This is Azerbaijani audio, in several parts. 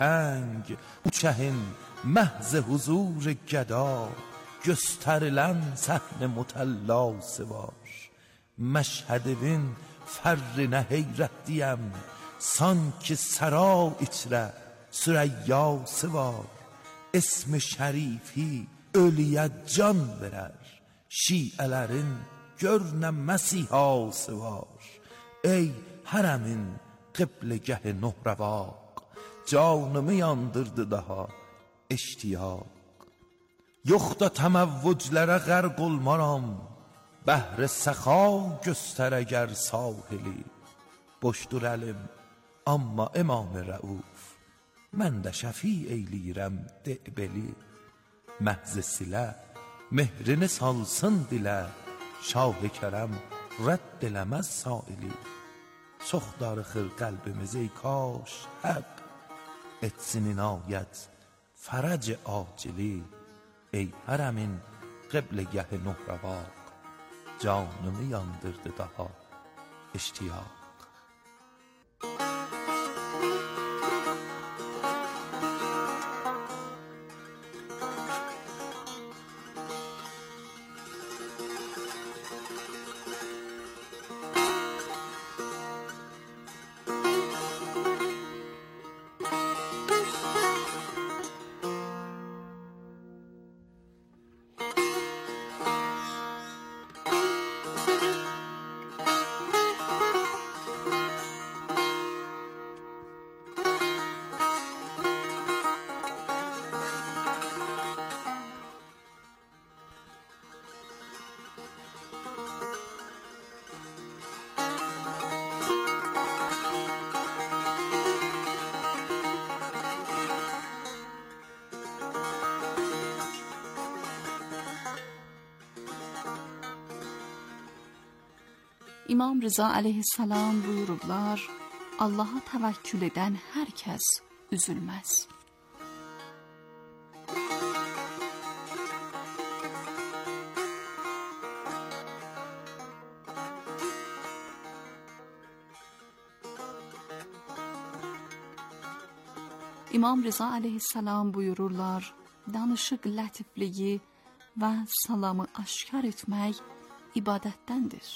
tənگ bu şəhrin məhz huzur gəda göstərilən səhnə mutəllası var. Məşhədin fərrinə heyrətliyəm, sanki səra içrə sürəyyası var. İsmi şərifi ölüyə can verər, şiələrin görnə məsihası var. Ey hərəmin qibləgəhi Nuhrəvaq, canımı yandırdı daha iştiyaq. Yox da təməvvüclərə qərq olmaram, bəhr-i səxa göstər əgər sahili. Boşdur əlim, amma İmam-ı Rəuf, mən də şəfi eyləyirəm de'beli. Məhz silə, mehrini salsın dilə, şah-ı kərəm rədd eləməz saili. Çox darıxır qəlbimiz ey kaş həq, etsin inayət fərəc acili. Ey hərəmin qibləgəhi Nuhrəvaq, canımı yandırdı daha iştiyaq. İmam Rıza aleyhisselam buyurublar, Allah'a təvəkkül edən hər kəs üzülməz. İmam Rıza aleyhisselam buyururlar, danışıq lətifliyi və salamı aşkar etmək ibadətdəndir.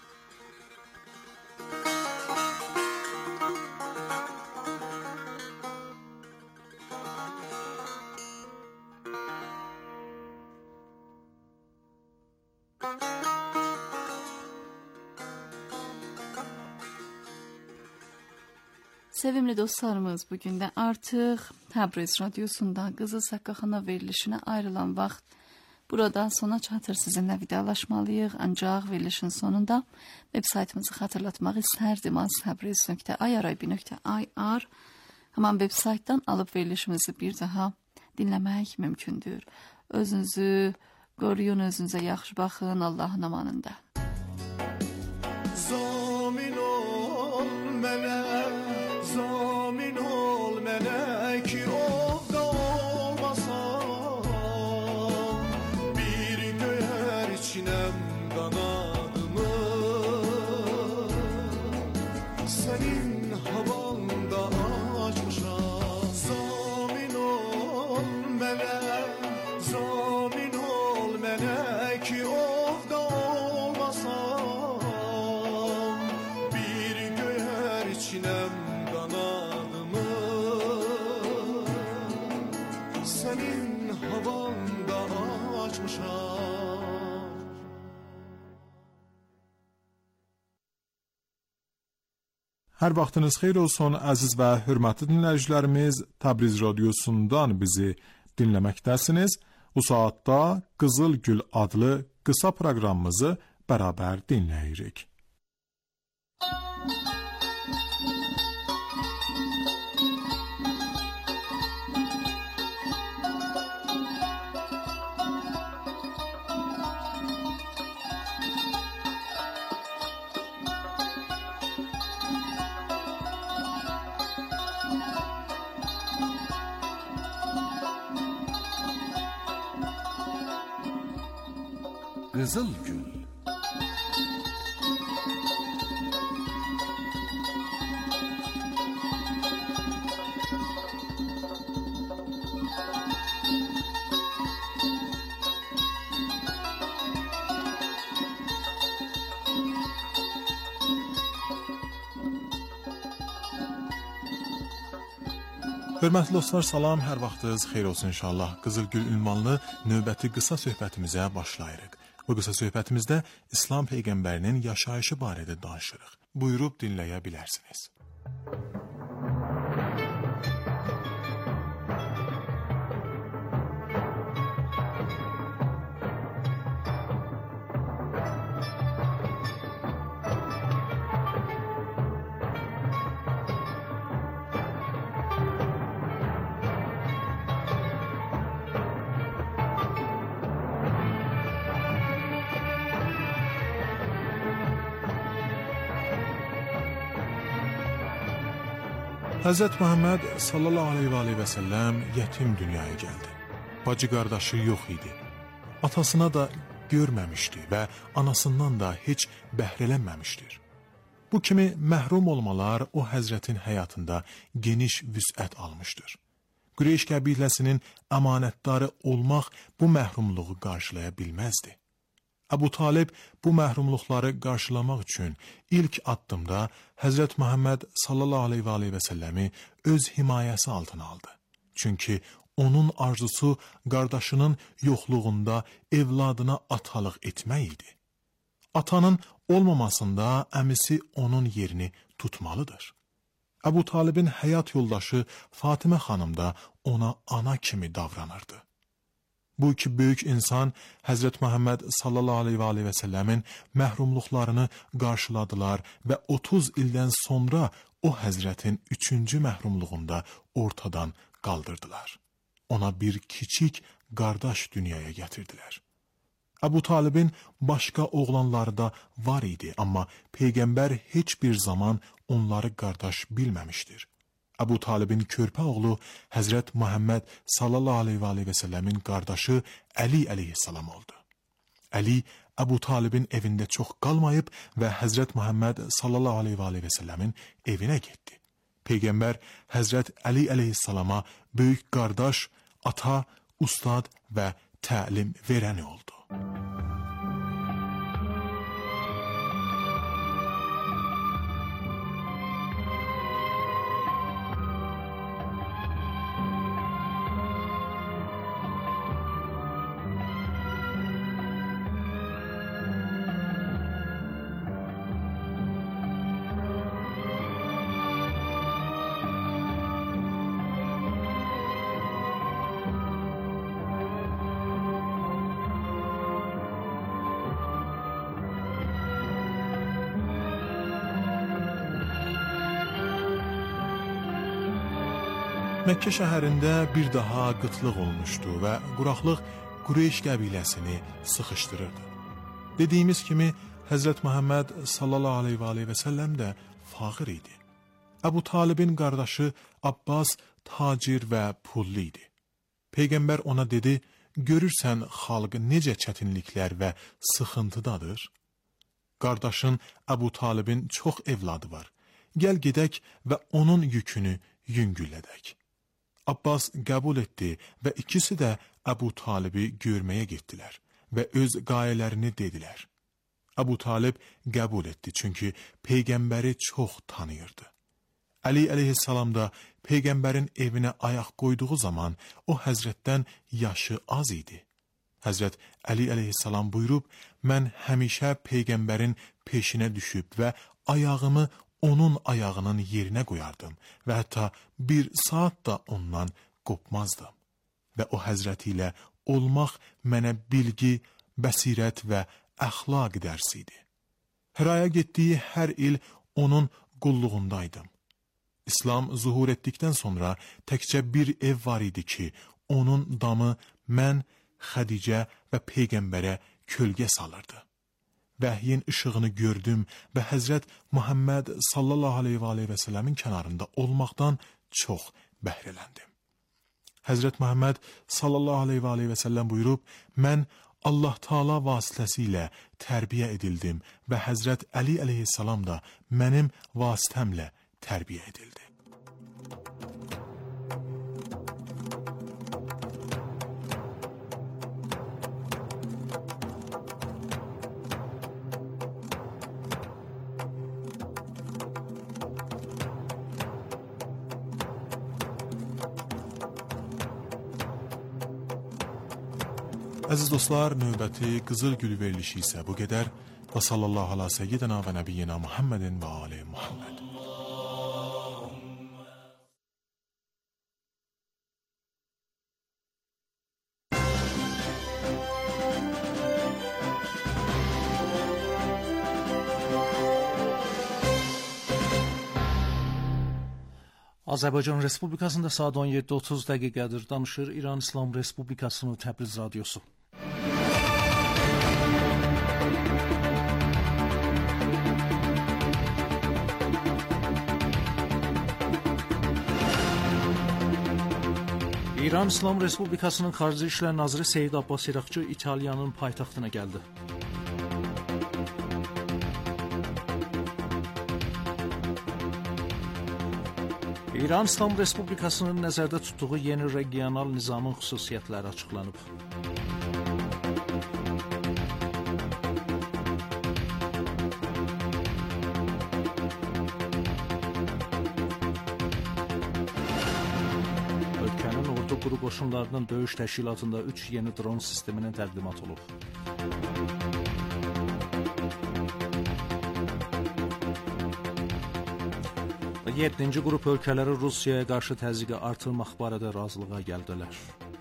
Sevimli dostlarımız, bugün də artıq Təbriz Radyosunda Qızıl Səqqaxana verilişinə ayrılan vaxt burada sona çatır. Sizinlə vidalaşmalıyıq, ancaq verilişin sonunda web saytımızı xatırlatmaq istərdim. aztabriz.irib.ir Həman web saytdan alıb verilişimizi bir daha dinləmək mümkündür. Özünüzü qoruyun, özünüzə yaxşı baxın, Allahın amanında. Zamin ol mənə, zamin ol mənə ki ovda olmasam, bir göyər içinəm qanadımı, sənin havanda açmışam. Zamin ol mənə, zamin ol mənə ki ovda olmasam, bir göyər içinəm qanadımı, sənin havanda açmışam. Hər vaxtınız xeyir olsun əziz və hörmətli dinləyicilərimiz. Təbriz Radyosundan bizi dinləməkdəsiniz. Bu saatda Qızıl Gül adlı qısa proqramımızı bərabər dinləyirik. Qızıl Gül. Hörmətli dostlar, salam, hər vaxtınız xeyir olsun inşallah. Qızılgül ünvanlı növbəti qısa söhbətimizə başlayırıq. Bu qısa söhbətimizdə İslam Peyğəmbərinin yaşayışı barədə danışırıq. Buyurub dinləyə bilərsiniz. Həzrət Məhəmməd sallallahu aleyhi və səlləm yetim dünyaya gəldi. Bacı qardaşı yox idi. Atasına da görməmişdi və anasından da heç bəhrələnməmişdir. Bu kimi məhrum olmalar o həzrətin həyatında geniş vüsət almışdır. Qureyş qəbiləsinin əmanətdarı olmaq bu məhrumluğu qarşılaya bilməzdi. Əbu Talib bu məhrumluqları qarşılamaq üçün ilk addımda Həzrət Məhəmməd sallallahu aleyhi və səlləmi öz himayəsi altına aldı. Çünki onun arzusu qardaşının yoxluğunda evladına atalıq etmək idi. Atanın olmamasında əmisi onun yerini tutmalıdır. Əbu Talibin həyat yoldaşı Fatimə xanım da ona ana kimi davranırdı. Bu iki böyük insan Həzrət Məhəmməd sallallahu aleyhi və səlləmin məhrumluqlarını qarşıladılar və 30 ildən sonra o həzrətin 3-cü məhrumluğunda ortadan qaldırdılar. Ona bir kiçik qardaş dünyaya gətirdilər. Əbu Talibin başqa oğlanları da var idi, amma Peyğəmbər heç bir zaman onları qardaş bilməmişdir. Əbu Talibin körpə oğlu Həzrət Məhəmməd sallallahu aleyhi və səlləmin qardaşı Əli əleyhissalam oldu. Əli Əbu Talibin evində çox qalmayıb və Həzrət Məhəmməd sallallahu aleyhi və səlləmin evinə getdi. Peyğəmbər Həzrət Əli əleyhissalama böyük qardaş, ata, ustad və təlim verəni oldu. Məkkə şəhərində bir daha qıtlıq olmuşdu və quraqlıq Qureyş qəbiləsini sıxışdırırdı. Dediyimiz kimi, Həzrət Məhəmməd sallallahu aleyhi və səlləm də fağır idi. Əbu Talibin qardaşı Abbas tacir və pullu idi. Peyğəmbər ona dedi, görürsən xalq necə çətinliklər və sıxıntıdadır? Qardaşın Əbu Talibin çox evladı var. Gəl gedək və onun yükünü yüngüllədək. Abbas qəbul etdi və ikisi də Əbu Talibi görməyə getdilər və öz qayələrini dedilər. Əbu Talib qəbul etdi, çünki Peyğəmbəri çox tanıyırdı. Əli əleyhissalam da Peyğəmbərin evinə ayaq qoyduğu zaman o həzrətdən yaşı az idi. Həzrət Əli əleyhissalam buyurub, mən həmişə Peyğəmbərin peşinə düşüb və ayağımı onun ayağının yerinə qoyardım və hətta bir saat da ondan qopmazdım. Və o həzrəti ilə olmaq mənə bilgi, bəsirət və əxlaq dərsi idi. Həraya getdiyi hər il onun qulluğundaydım. İslam zuhur etdikdən sonra təkcə bir ev var idi ki, onun damı mən, Xədicə və Peyğəmbərə kölgə salırdı. Vəhyin işığını gördüm və Həzrət Muhammed sallallahu aleyhi və səlləmin kənarında olmaqdan çox bəhrələndim. Həzrət Muhammed sallallahu aleyhi və səlləm buyurub, mən Allah Taala vasitəsilə tərbiyə edildim və Həzrət Əli əleyhissalam da mənim vasitəmlə tərbiyə edildi. Əziz dostlar, növbəti Qızıl Gül verilişi isə bu qədər. Və sallallahu ala seyyidina və nəbiyyina Muhammedin və ali Muhammed. Azərbaycan Respublikasında saat 17:30 dəqiqədir. Danışır İran İslam Respublikasının Təbriz radiosu. İran İslam Respublikasının Xarici İşlər Naziri Seyid Abbas İraqçı İtaliyanın paytaxtına gəldi. İran İslam Respublikasının nəzərdə tutduğu yeni regional nizamın xüsusiyyətləri açıqlanıb. Ölkənin ordu quru qoşunlarının döyüş təşkilatında 3 yeni dron sisteminin təqdimat olub. Yedinci qrup ölkələri Rusiyaya qarşı təzyiqi artırmaq barədə razılığa gəldilər.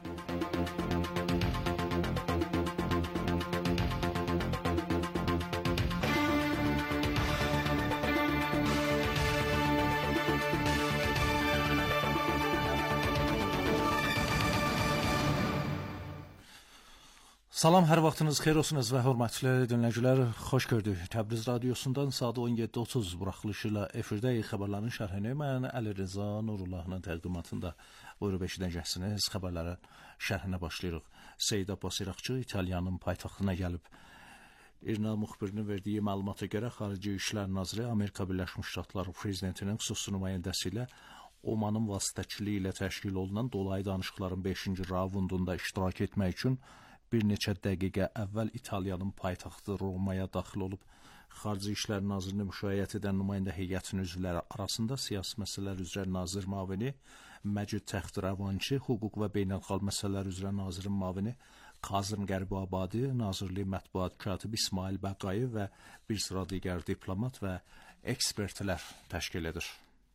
Salam, hər vaxtınız xeyir olsun və hörmətli dinləyicilər, xoş gördük. Təbriz radiosundan saat 17:30 buraxılışı ilə efirdəyik. Xəbərlərin şərhini mən Əli Rza Nurullahın təqdimatında buyurub eşidəcəksiniz. Xəbərlərin şərhinə başlayırıq. Seyid Abbas İraqçı İtaliyanın paytaxtına gəlib. İRNA müxbirinin verdiyi məlumata görə Xarici İşlər Naziri Amerika Birləşmiş Ştatları prezidentinin xüsusi nümayəndəsi ilə Omanın vasitəçiliyi ilə təşkil olunan dolayı danışıqların 5-ci raundunda iştirak etmək üçün bir neçə dəqiqə əvvəl İtaliyanın paytaxtı Romaya daxil olub. Xarici İşlər Nazirini müşayiət edən nümayəndə heyətinin üzvləri arasında siyasi məsələlər üzrə Nazir müavini Məcid Təxtirəvançı, hüquq və beynəlxalq məsələlər üzrə Nazirin müavini Kazım Qəribabadi, Nazirlik Mətbuat katibi İsmail Bəqayev və bir sıra digər diplomat və ekspertlər təşkil edir.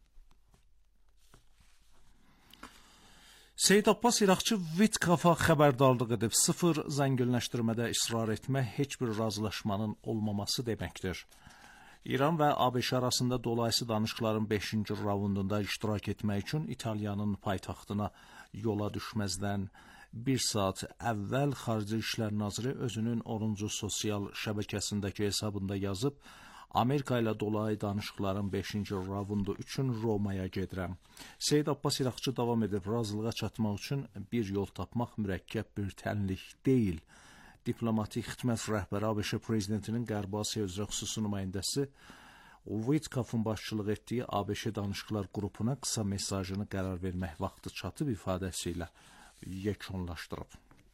Seyid Abbas İraqçı Vitkafa xəbərdarlıq edib, sıfır zənginləşdirmədə israr etmək heç bir razılaşmanın olmaması deməkdir. İran və ABŞ arasında dolayısı danışıqların 5-ci raundunda iştirak etmək üçün İtaliyanın paytaxtına yola düşməzdən bir saat əvvəl Xarici İşlər Naziri özünün 10-cu sosial şəbəkəsindəki hesabında yazıb, Amerika ilə dolayı danışıqların 5-ci raundu üçün Romaya gedirəm. Seyid Abbas İraqçı davam edib, razılığa çatmaq üçün bir yol tapmaq mürəkkəb bir tənlik deyil. Diplomatik xidmət rəhbəri ABŞ prezidentinin Qərbi Asiya üzrə xüsusi nümayəndəsi Witkafın başçılıq etdiyi ABŞ danışıqlar qrupuna qısa mesajını qərar vermək vaxtı çatıb ifadəsi ilə yekunlaşdırıb.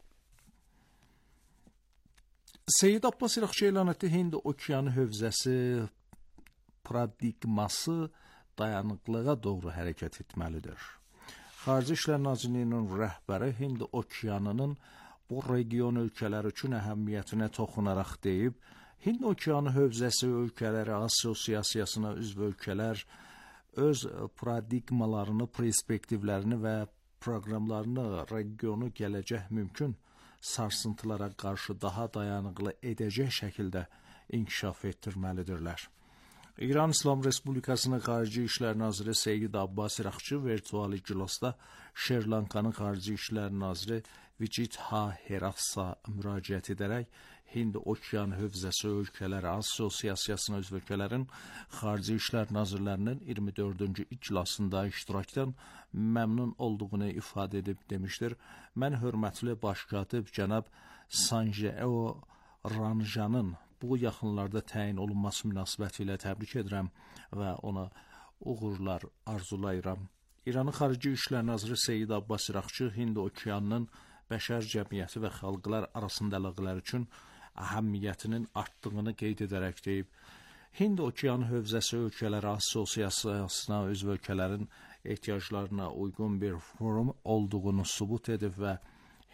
Seyid Abbas İraqçı elan etdi, Hind okeanı hövzəsi paradigması dayanıqlığa doğru hərəkət etməlidir. Xarici İşlər Nazirliyinin rəhbəri Hind okeanının bu region ölkələri üçün əhəmiyyətinə toxunaraq deyib, Hind okeanı hövzəsi ölkələri assosiasiyasına üzv ölkələr öz paradigmalarını, perspektivlərini və proqramlarını regionu gələcək mümkün sarsıntılara qarşı daha dayanıqlı edəcək şəkildə inkişaf etdirməlidirlər. İran İslam Respublikasının Xarici İşlər Naziri Seyid Abbas İraqçı virtual iclasda Şri-Lankanın Xarici İşlər Naziri Vijit Herafsa müraciət edərək Hind okean hövzəsi ölkələri assosiasiyasına üzv ölkələrin Xarici İşlər Nazirlərinin 24-cü iclasında iştirakdan məmnun olduğunu ifadə edib demişdir. Mən hörmətli baş katib cənab Sanjeo Ranjanın bu yaxınlarda təyin olunması münasibəti ilə təbrik edirəm və ona uğurlar arzulayıram. İranın Xarici İşlər Naziri Seyid Abbas İraqçı Hind okeanının bəşər cəmiyyəti və xalqlar arasında əlaqələr üçün əhəmiyyətinin artdığını qeyd edərək deyib, Hind okeanı hövzəsi ölkələri assosiasiyasına üzv ölkələrin ehtiyaclarına uyğun bir forum olduğunu sübut edib və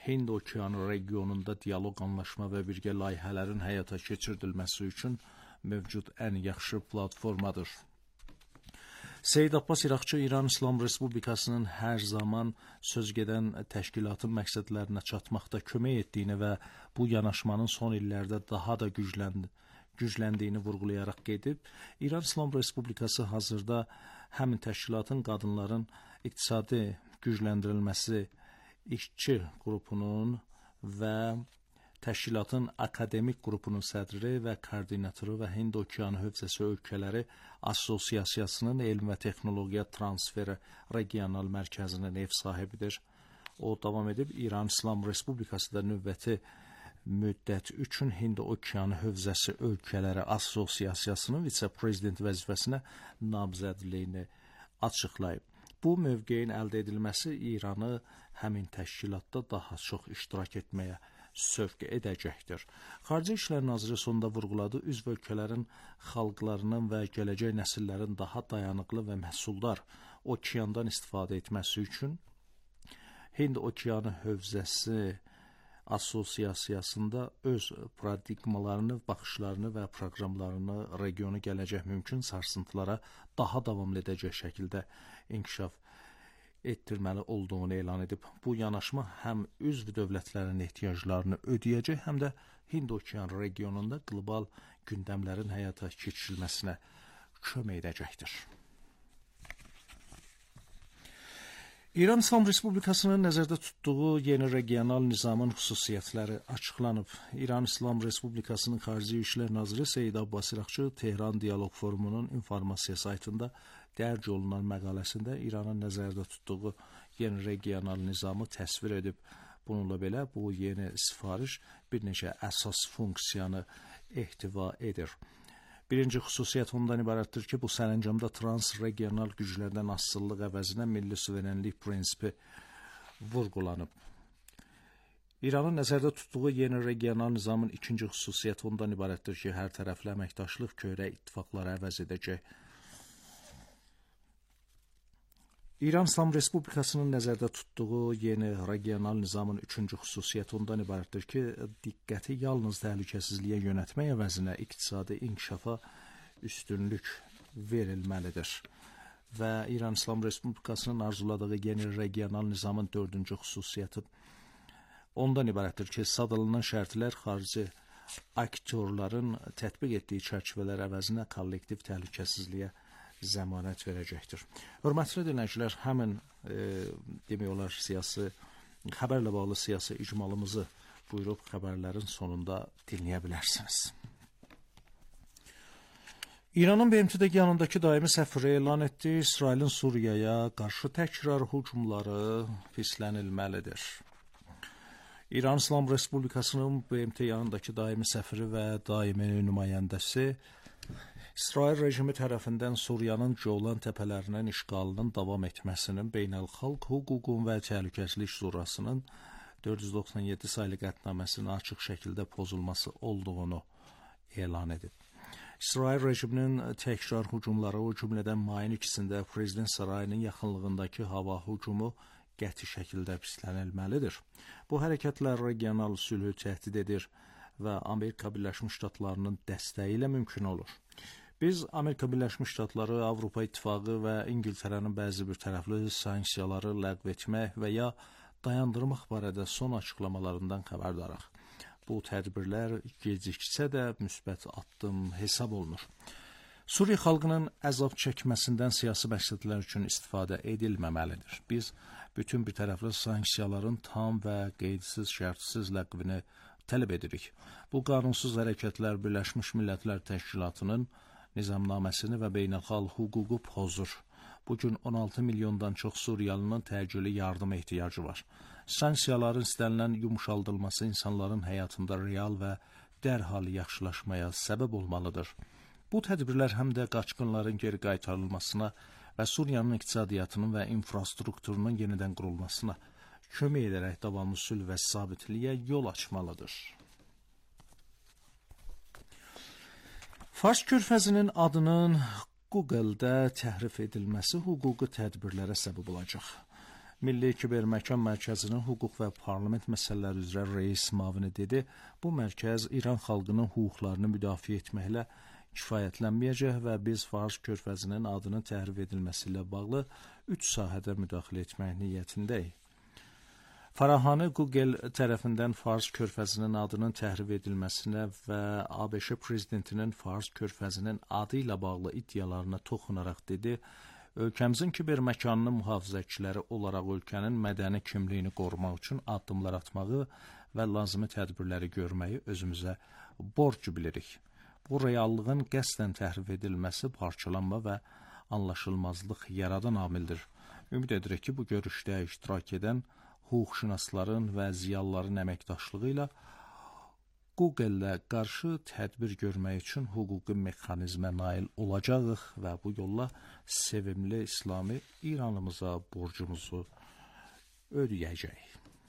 Hind Okeanı regionunda dialoq, anlaşma və birgə layihələrin həyata keçirdilməsi üçün mövcud ən yaxşı platformadır. Seyid Abbas İraqçı İran İslam Respublikasının hər zaman sözgedən təşkilatın məqsədlərinə çatmaqda kömək etdiyini və bu yanaşmanın son illərdə daha da gücləndiyini vurğulayaraq qeyd edib, İran İslam Respublikası hazırda həmin təşkilatın qadınların iqtisadi gücləndirilməsi işçi qrupunun və təşkilatın akademik qrupunun sədri və koordinatoru və Hind Okeanı hövzəsi ölkələri Assosiasiyasının elm və texnologiya transferi regional mərkəzinin ev sahibidir. O davam edib, İran İslam Respublikası da növbəti müddət üçün Hind Okeanı hövzəsi ölkələri Assosiasiyasının vitse-prezident vəzifəsinə namzədliyini açıqlayıb. Bu mövqeyin əldə edilməsi İranı həmin təşkilatda daha çox iştirak etməyə sövq edəcəkdir. Xarici İşlər Naziri sonunda vurğuladı, üzv ölkələrin xalqlarının və gələcək nəsillərin daha dayanıqlı və məhsuldar okeandan istifadə etməsi üçün Hind Okeanı hövzəsi Assosiasiyasında öz paradigmalarını, baxışlarını və proqramlarını regionu gələcək mümkün sarsıntılara daha davamlı edəcək şəkildə inkişaf etdirməli olduğunu elan edib. Bu yanaşma həm üzv dövlətlərin ehtiyaclarını ödəyəcək, həm də Hind Okeanı regionunda qlobal gündəmlərin həyata keçirilməsinə kömək edəcəkdir. İran İslam Respublikasının nəzərdə tutduğu yeni regional nizamın xüsusiyyətləri açıqlanıb. İran İslam Respublikasının Xarici İşlər Naziri Seyid Abbas İraqçı Tehran Dialoq Forumunun informasiya saytında dərc olunan məqaləsində İranın nəzərdə tutduğu yeni regional nizamı təsvir edib. Bununla belə bu yeni sifariş bir neçə əsas funksiyanı ehtiva edir. Birinci xüsusiyyət ondan ibarətdir ki, bu sərəncamda transregional güclərdən asılılıq əvəzinə milli suverenlik prinsipi vurğulanıb. İranın nəzərdə tutduğu yeni regional nizamın ikinci xüsusiyyəti ondan ibarətdir ki, hər tərəfli əməkdaşlıq köhrə ittifaqları əvəz edəcək. İran İslam Respublikasının nəzərdə tutduğu yeni regional nizamın üçüncü xüsusiyyəti ondan ibarətdir ki, diqqəti yalnız təhlükəsizliyə yönətmək əvəzinə iqtisadi inkişafa üstünlük verilməlidir. Və İran İslam Respublikasının arzuladığı yeni regional nizamın dördüncü xüsusiyyəti ondan ibarətdir ki, sadalanan şərtlər xarici aktyorların tətbiq etdiyi çərçivələr əvəzinə kollektiv təhlükəsizliyə zəmanət verəcəkdir. Hörmətli dinləyicilər, həmin demək olar siyasi xəbərlə bağlı siyasi icmalımızı buyurub xəbərlərin sonunda dinləyə bilərsiniz. İranın BMT-də yanındakı daimi səfiri elan etdi, İsrailin Suriyaya qarşı təkrar hücumları pislənilməlidir. İran İslam Respublikasının BMT yanındakı daimi səfiri və daimi nümayəndəsi İsrail rejimi tərəfindən Suriyanın Golan təpələrinin işğalının davam etməsinin Beynəlxalq Hüququn və Təhlükəsizlik Şurasının 497 saylı qətnaməsinin açıq şəkildə pozulması olduğunu elan edib. İsrail rejiminin təkrar hücumları, o cümlədən mayın 2-sində Prezident Sarayının yaxınlığındakı hava hücumu qəti şəkildə pislənilməlidir. Bu hərəkətlər regional sülhü təhdid edir və Amerika Birləşmiş Ştatlarının dəstəyi ilə mümkün olur. Biz Amerika Birləşmiş Ştatları, Avropa İttifaqı və İngiltərənin bəzi bir tərəfli sanksiyaları ləğv etmək və ya dayandırmaq barədə son açıqlamalarından xəbərdarıq. Bu tədbirlər geciksə də müsbət addım hesab olunur. Suriya xalqının əzab çəkməsindən siyasi məqsədlər üçün istifadə edilməməlidir. Biz bütün bir tərəfli sanksiyaların tam və qeydsiz şərtsiz ləğvini tələb edirik. Bu qanunsuz hərəkətlər Birləşmiş Millətlər Təşkilatının nizamnaməsini və beynəlxalq hüququ pozur. Bugün 16 milyondan çox Suriyalının təcili yardıma ehtiyacı var. Sanksiyaların istənilən yumşaldılması insanların həyatında real və dərhal yaxşılaşmaya səbəb olmalıdır. Bu tədbirlər həm də qaçqınların geri qaytarılmasına və Suriyanın iqtisadiyyatının və infrastrukturunun yenidən qurulmasına kömək edərək davamlı sülh və sabitliyə yol açmalıdır. Fars körfəzinin adının Google-da təhrif edilməsi hüquqi tədbirlərə səbəb olacaq. Milli Kiberməkan Mərkəzinin hüquq və parlament məsələləri üzrə rəis müavini dedi, bu mərkəz İran xalqının hüquqlarını müdafiə etməklə kifayətlənməyəcək və biz Fars körfəzinin adının təhrif edilməsi ilə bağlı 3 sahədə müdaxilə etmək niyyətindəyik. Farahani Google tərəfindən Fars körfəzinin adının təhrif edilməsinə və ABŞ prezidentinin Fars körfəzinin adı ilə bağlı iddialarına toxunaraq dedi, ölkəmizin kiberməkanının mühafizəçiləri olaraq ölkənin mədəni kimliyini qorumaq üçün addımlar atmağı və lazımi tədbirləri görməyi özümüzə borc bilirik. Bu reallığın qəsdən təhrif edilməsi parçalanma və anlaşılmazlıq yaradan amildir. Ümid edirik ki, bu görüşdə iştirak edən hüquqşünasların və ziyalıların əməkdaşlığı ilə Google-lə qarşı tədbir görmək üçün hüquqi mexanizmə nail olacağıq və bu yolla sevimli İslami İranımıza borcumuzu ödəyəcəyik.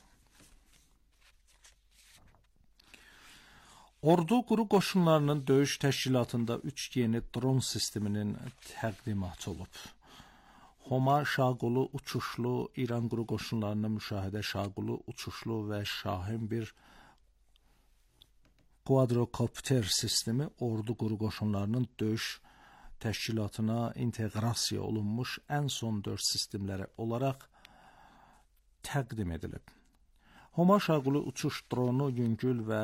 Ordu quru qoşunlarının döyüş təşkilatında 3 yeni dron sisteminin təqdimatı olub. Homa Şaqulu uçuşlu İran quru qoşunlarının müşahidə Şaqulu uçuşlu və Şahin bir quadrokopter sistemi ordu quru qoşunlarının döyüş təşkilatına inteqrasiya olunmuş ən son 4 sistemləri olaraq təqdim edilib. Homa Şaqulu uçuş dronu yüngül və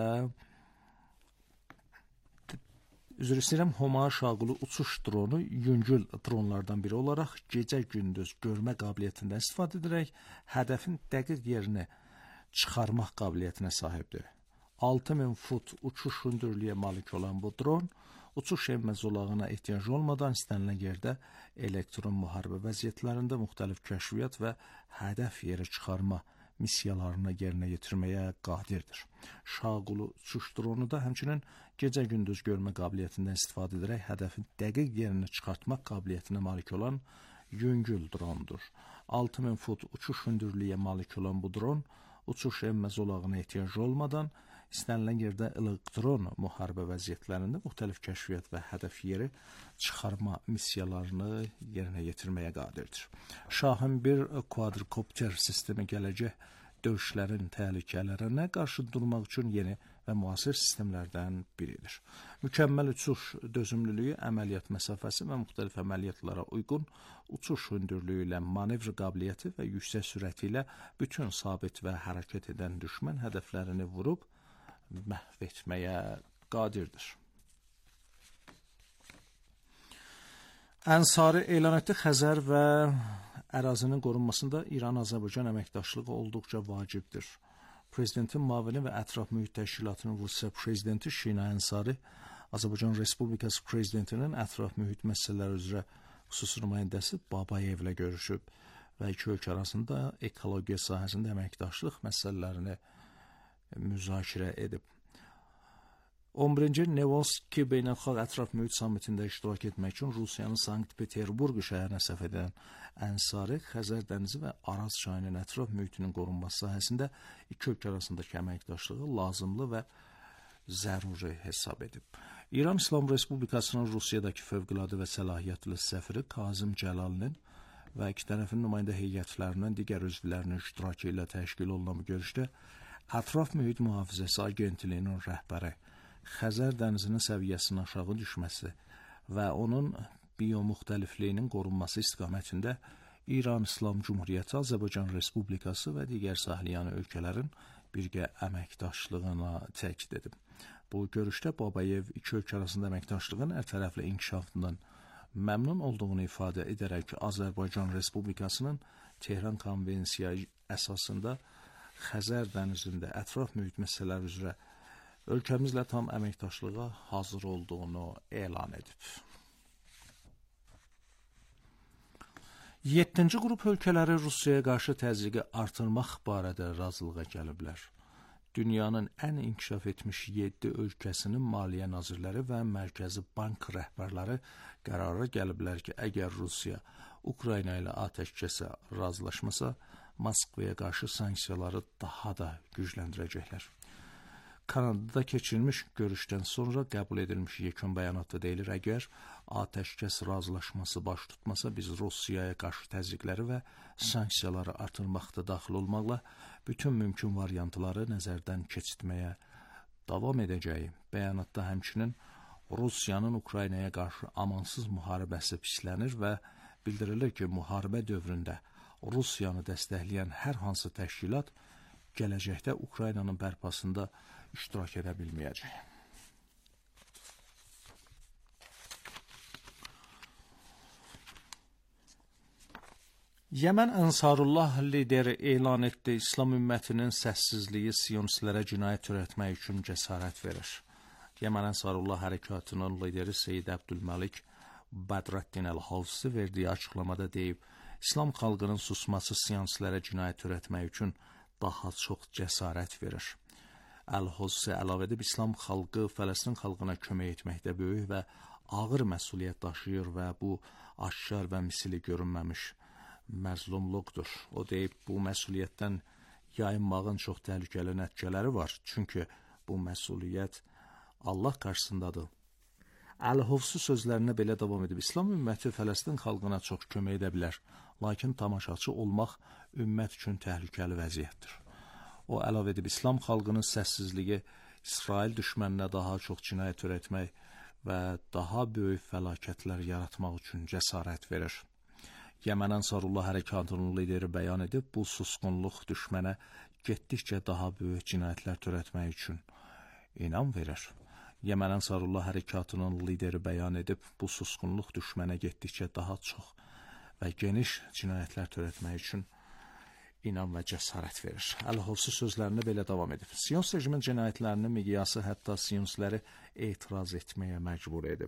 Homa Şaqulu uçuş dronu yüngül dronlardan biri olaraq gecə-gündüz görmə qabiliyyətindən istifadə edərək hədəfin dəqiq yerini çıxarmaq qabiliyyətinə sahibdir. 6000 fut uçuş hündürlüyə malik olan bu dron, uçuş enmə zolağına ehtiyac olmadan istənilən yerdə elektron müharibə vəziyyətlərində müxtəlif kəşfiyyat və hədəf yeri çıxarma missiyalarını yerinə yetirməyə qadirdir. Şaqulu uçuş dronu da həmçinin gecə-gündüz görmə qabiliyyətindən istifadə edərək hədəfin dəqiq yerini çıxartmaq qabiliyyətinə malik olan yüngül drondur. 6000 fut uçuş hündürlüyə malik olan bu dron, uçuş enmə zolağına ehtiyac olmadan istənilən yerdə elektron müharibə vəziyyətlərində müxtəlif kəşfiyyat və hədəf yeri çıxarma missiyalarını yerinə yetirməyə qadirdir. Şahin bir quadrokopter sistemi gələcək döyüşlərin təhlükələrinə qarşı durmaq üçün yeni və müasir sistemlərdən biridir. Mükəmməl uçuş dözümlülüyü, əməliyyat məsafəsi və müxtəlif əməliyyatlara uyğun uçuş hündürlüyü ilə manevr qabiliyyəti və yüksək sürəti ilə bütün sabit və hərəkət edən düşmən hədəflərini vurub məhv etməyə qadirdir. Ənsari elan etdi, Xəzər və ərazinin qorunmasında İran-Azərbaycan əməkdaşlığı olduqca vacibdir. Prezidentin müavini və ətraf mühit təşkilatının Rusiya prezidenti Şina Ənsari, Azərbaycan Respublikası prezidentinin ətraf mühit məsələləri üzrə xüsusi nümayəndəsi Babayevlə görüşüb və iki ölkə arasında ekologiya sahəsində əməkdaşlıq məsələlərini müzakirə edib. 11-ci Nevoski Beynəlxalq Ətraf Mühit Sammitində iştirak etmək üçün Rusiyanın Sankt-Peterburq şəhərinə səfər edən Ənsari Xəzər dənizi və Araz çayının ətraf mühitinin qorunması sahəsində iki ölkə arasındakı əməkdaşlığı lazımlı və zəruri hesab edib. İran İslam Respublikasının Rusiyadakı fövqəladə və səlahiyyətli səfiri Kazım Cəlalinin və iki tərəfin nümayəndə heyətlərinin digər üzvlərinin iştirakı ilə təşkil olunan bu görüşdə Ətraf Mühit Mühafizəsi Agentliyinin rəhbəri Xəzər dənizinin səviyyəsinin aşağı düşməsi və onun biomuxtəlifliyinin qorunması istiqamətində İran İslam Cumhuriyyəti, Azərbaycan Respublikası və digər sahilyanı ölkələrin birgə əməkdaşlığına təkid edib. Bu görüşdə Babayev iki ölkə arasında əməkdaşlığın ərtərəfli inkişafından məmnun olduğunu ifadə edərək Azərbaycan Respublikasının Tehran Konvensiyası əsasında Xəzər dənizində ətraf mühit məsələləri üzrə ölkəmizlə tam əməkdaşlığa hazır olduğunu elan edib. 7-ci qrup ölkələri Rusiyaya qarşı təzyiqi artırmaq barədə razılığa gəliblər. Dünyanın ən inkişaf etmiş 7 ölkəsinin maliyyə nazirləri və Mərkəzi Bank rəhbərləri qərara gəliblər ki, əgər Rusiya Ukrayna ilə atəşkəsə razılaşmasa, Moskvaya qarşı sanksiyaları daha da gücləndirəcəklər. Kanadada keçirilmiş görüşdən sonra qəbul edilmiş yekun bəyanatda deyilir, əgər atəşkəs razılaşması baş tutmasa, biz Rusiyaya qarşı təzyiqləri və sanksiyaları artırmaqda daxil olmaqla bütün mümkün variantları nəzərdən keçirtməyə davam edəcəyik. Bəyanatda həmçinin Rusiyanın Ukraynaya qarşı amansız müharibəsi pislənir və bildirilir ki, müharibə dövründə Rusiyanı dəstəkləyən hər hansı təşkilat gələcəkdə Ukraynanın bərpasında iştirak edə bilməyəcək. Yəmən Ansarullah lideri elan etdi, İslam ümmətinin səssizliyi sionistlərə cinayət törətmək üçün cəsarət verir. Yəmən Ansarullah hərəkatının lideri Seyyid Əbdülməlik Bədrəddin Əl-Havsi verdiyi açıqlamada deyib, İslam xalqının susması sionistlərə cinayət törətmək üçün daha çox cəsarət verir. Əl-Havsi əlavə edib, İslam xalqı Fələstin xalqına kömək etməkdə böyük və ağır məsuliyyət daşıyır və bu aşkar və misili görünməmiş məzlumluqdur. O deyib, bu məsuliyyətdən yayınmağın çox təhlükəli nəticələri var, çünki bu məsuliyyət Allah qarşısındadır. Əl-Havsi sözlərinə belə davam edib, İslam ümməti Fələstin xalqına çox kömək edə bilər, lakin tamaşaçı olmaq ümmət üçün təhlükəli vəziyyətdir. O əlavə edib, İslam xalqının səssizliyi İsrail düşməninə daha çox cinayət törətmək və daha böyük fəlakətlər yaratmaq üçün cəsarət verir. Yəmən Ansarullah hərəkatının lideri bəyan edib, bu susqunluq düşmənə getdikcə daha böyük cinayətlər törətmək üçün inam verir. Yəmən Ansarullah hərəkatının lideri bəyan edib, bu susqunluq düşmənə getdikcə daha çox və geniş cinayətlər törətmək üçün inam və cəsarət verir. Əl-Havsi sözlərinə belə davam edib. Sionist rejimin cinayətlərinin miqyası hətta sionistləri etiraz etməyə məcbur edib.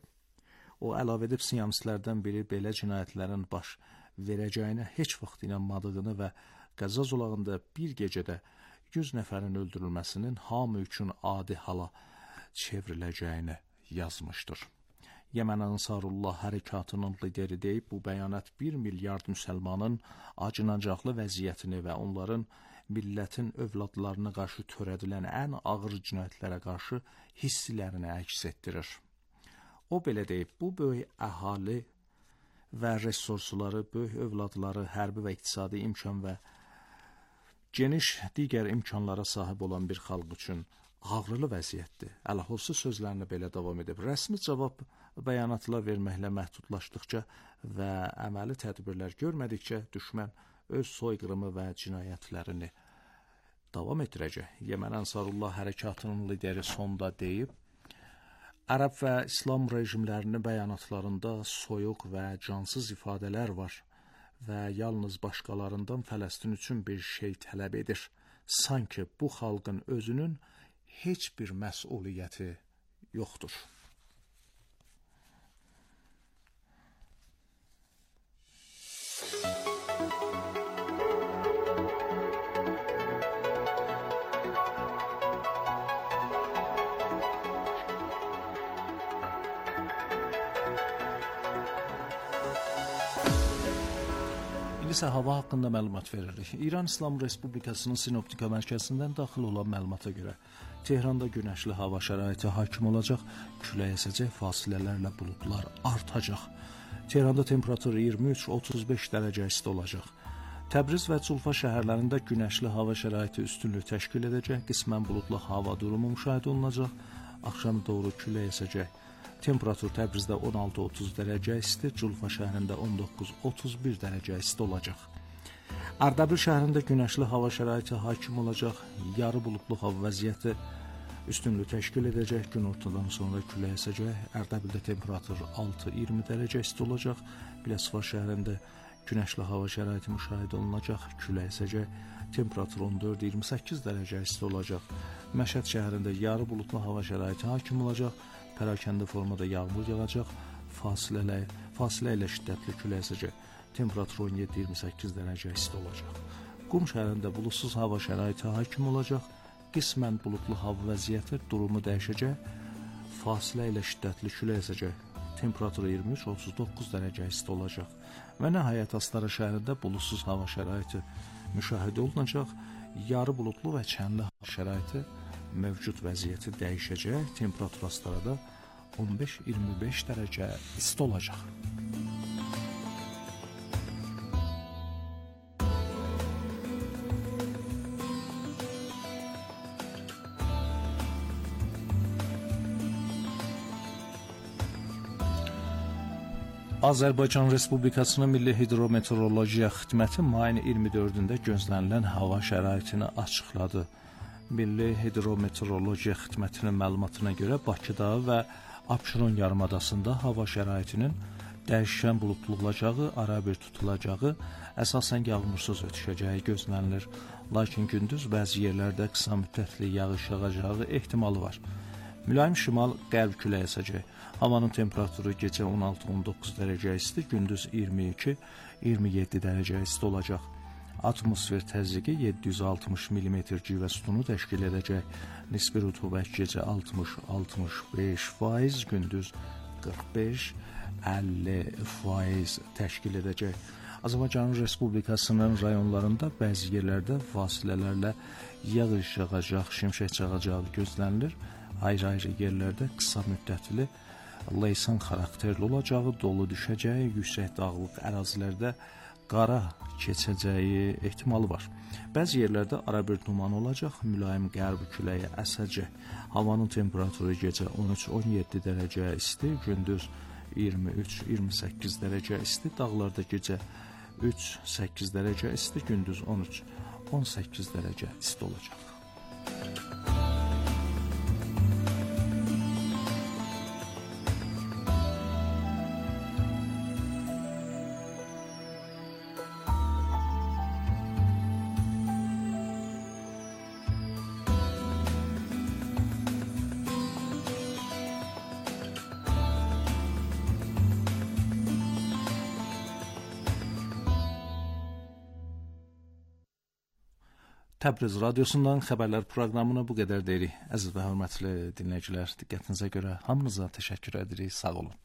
O əlavə edib, sionistlərdən biri belə cinayətlərin baş verəcəyinə heç vaxt inanmadığını və Qəzza zolağında bir gecədə 100 nəfərin öldürülməsinin hamı üçün adi hala çevriləcəyini yazmışdır. Yəmən Ansarullah hərəkatının lideri deyib, bu bəyanat 1 milyard müsəlmanın acınacaqlı vəziyyətini və onların millətin övladlarına qarşı törədilən ən ağır cinayətlərə qarşı hissilərini əks etdirir. O belə deyib, bu böyük əhali və resursları, böyük övladları, hərbi və iqtisadi imkan və geniş digər imkanlara sahib olan bir xalq üçün ağrılı vəziyyətdir. Əl-Havsi sözlərinə belə davam edib. Rəsmi cavab bəyanatlar verməklə məhdudlaşdıqca və əməli tədbirlər görmədikcə düşmən öz soyqırımı və cinayətlərini davam etdirəcək. Yəmən Ansarullah hərəkatının lideri sonda deyib, Ərəb və İslam rejimlərinin bəyanatlarında soyuq və cansız ifadələr var və yalnız başqalarından Fələstin üçün bir şey tələb edir. Sanki bu xalqın özünün heç bir məsuliyyəti yoxdur. İndi isə hava haqqında məlumat veririk. İran İslam Respublikasının Sinoptika mərkəzindən daxil olan məlumata görə Tehranda günəşli hava şəraiti hakim olacaq, külək əsəcək, fasilələrlə buludlar artacaq. Tehranda temperatur 23-35 dərəcə isti olacaq. Təbriz və Culfa şəhərlərində günəşli hava şəraiti üstünlük təşkil edəcək, qismən buludlu hava durumu müşahidə olunacaq, axşam doğru külək əsəcək. Temperatur Təbrizdə 16-30 dərəcə isti, Culfa şəhərində 19-31 dərəcə isti olacaq. Ərdəbil şəhərində günəşli hava şəraiti hakim olacaq, yarı buludlu hava vəziyyəti üstünlük təşkil edəcək, gün ortadan sonra külək əsəcək. Ərdəbildə temperatur 6-20 dərəcə isti olacaq, Biləsuvar şəhərində günəşli hava şəraiti müşahidə olunacaq, külək əsəcək, temperatur 14-28 dərəcə isti olacaq. Məşəd şəhərində yarı buludlu hava şəraiti hakim olacaq, pərakəndə formada yağmur yağacaq, fasilə ilə şiddətli külək əsəcək, temperatur 17-28 dərəcə isti olacaq. Qum şəhərində buludsuz hava şəraiti hakim olacaq, qismən buludlu hava vəziyyəti durumu dəyişəcək, fasilə ilə şiddətli külək əsəcək, temperatur 23-39 dərəcə isti olacaq. Və nəhayət Astara şəhərində buludsuz hava şəraiti müşahidə olunacaq, yarı buludlu və çənli hava şəraiti mövcud vəziyyəti dəyişəcək, temperatur astarada 15-25 dərəcə isti olacaq. Azərbaycan Respublikasının Milli Hidrometeorologiya Xidməti mayın 24-də gözlənilən hava şəraitini açıqladı. Milli Hidrometeorologiya Xidmətinin məlumatına görə Bakıda və Abşeron yarımadasında hava şəraitinin dəyişkən buludlu olacağı, arabir tutulacağı, əsasən yağmursuz ötüşəcəyi gözlənilir. Lakin gündüz bəzi yerlərdə qısa müddətli yağış yağacağı ehtimalı var. Mülayim şimal-qərb küləyi əsəcək. Havanın temperaturu gecə 16-19 dərəcə isti, gündüz 22-27 dərəcə isti olacaq. Atmosfer təzyiqi 760 mm civə sütunu təşkil edəcək. Nisbi rütubət gecə 60-65%, gündüz 45-50% təşkil edəcək. Azərbaycan Respublikasının rayonlarında bəzi yerlərdə fasilələrlə yağış yağacaq, şimşək çaxacağı gözlənilir. Ayrı-ayrı yerlərdə qısa müddətli leysan xarakterli olacağı, dolu düşəcəyi, yüksək dağlıq ərazilərdə qara keçəcəyi ehtimalı var. Bəzi yerlərdə arabir duman olacaq, mülayim qərb küləyi əsəcək. Havanın temperaturu gecə 13-17 dərəcə isti, gündüz 23-28 dərəcə isti, dağlarda gecə 3-8 dərəcə isti, gündüz 13-18 dərəcə isti olacaq. Təbriz radiosundan xəbərlər proqramına bu qədər deyirik. Əziz və hörmətli dinləyicilər, diqqətinizə görə hamınıza təşəkkür edirik. Sağ olun.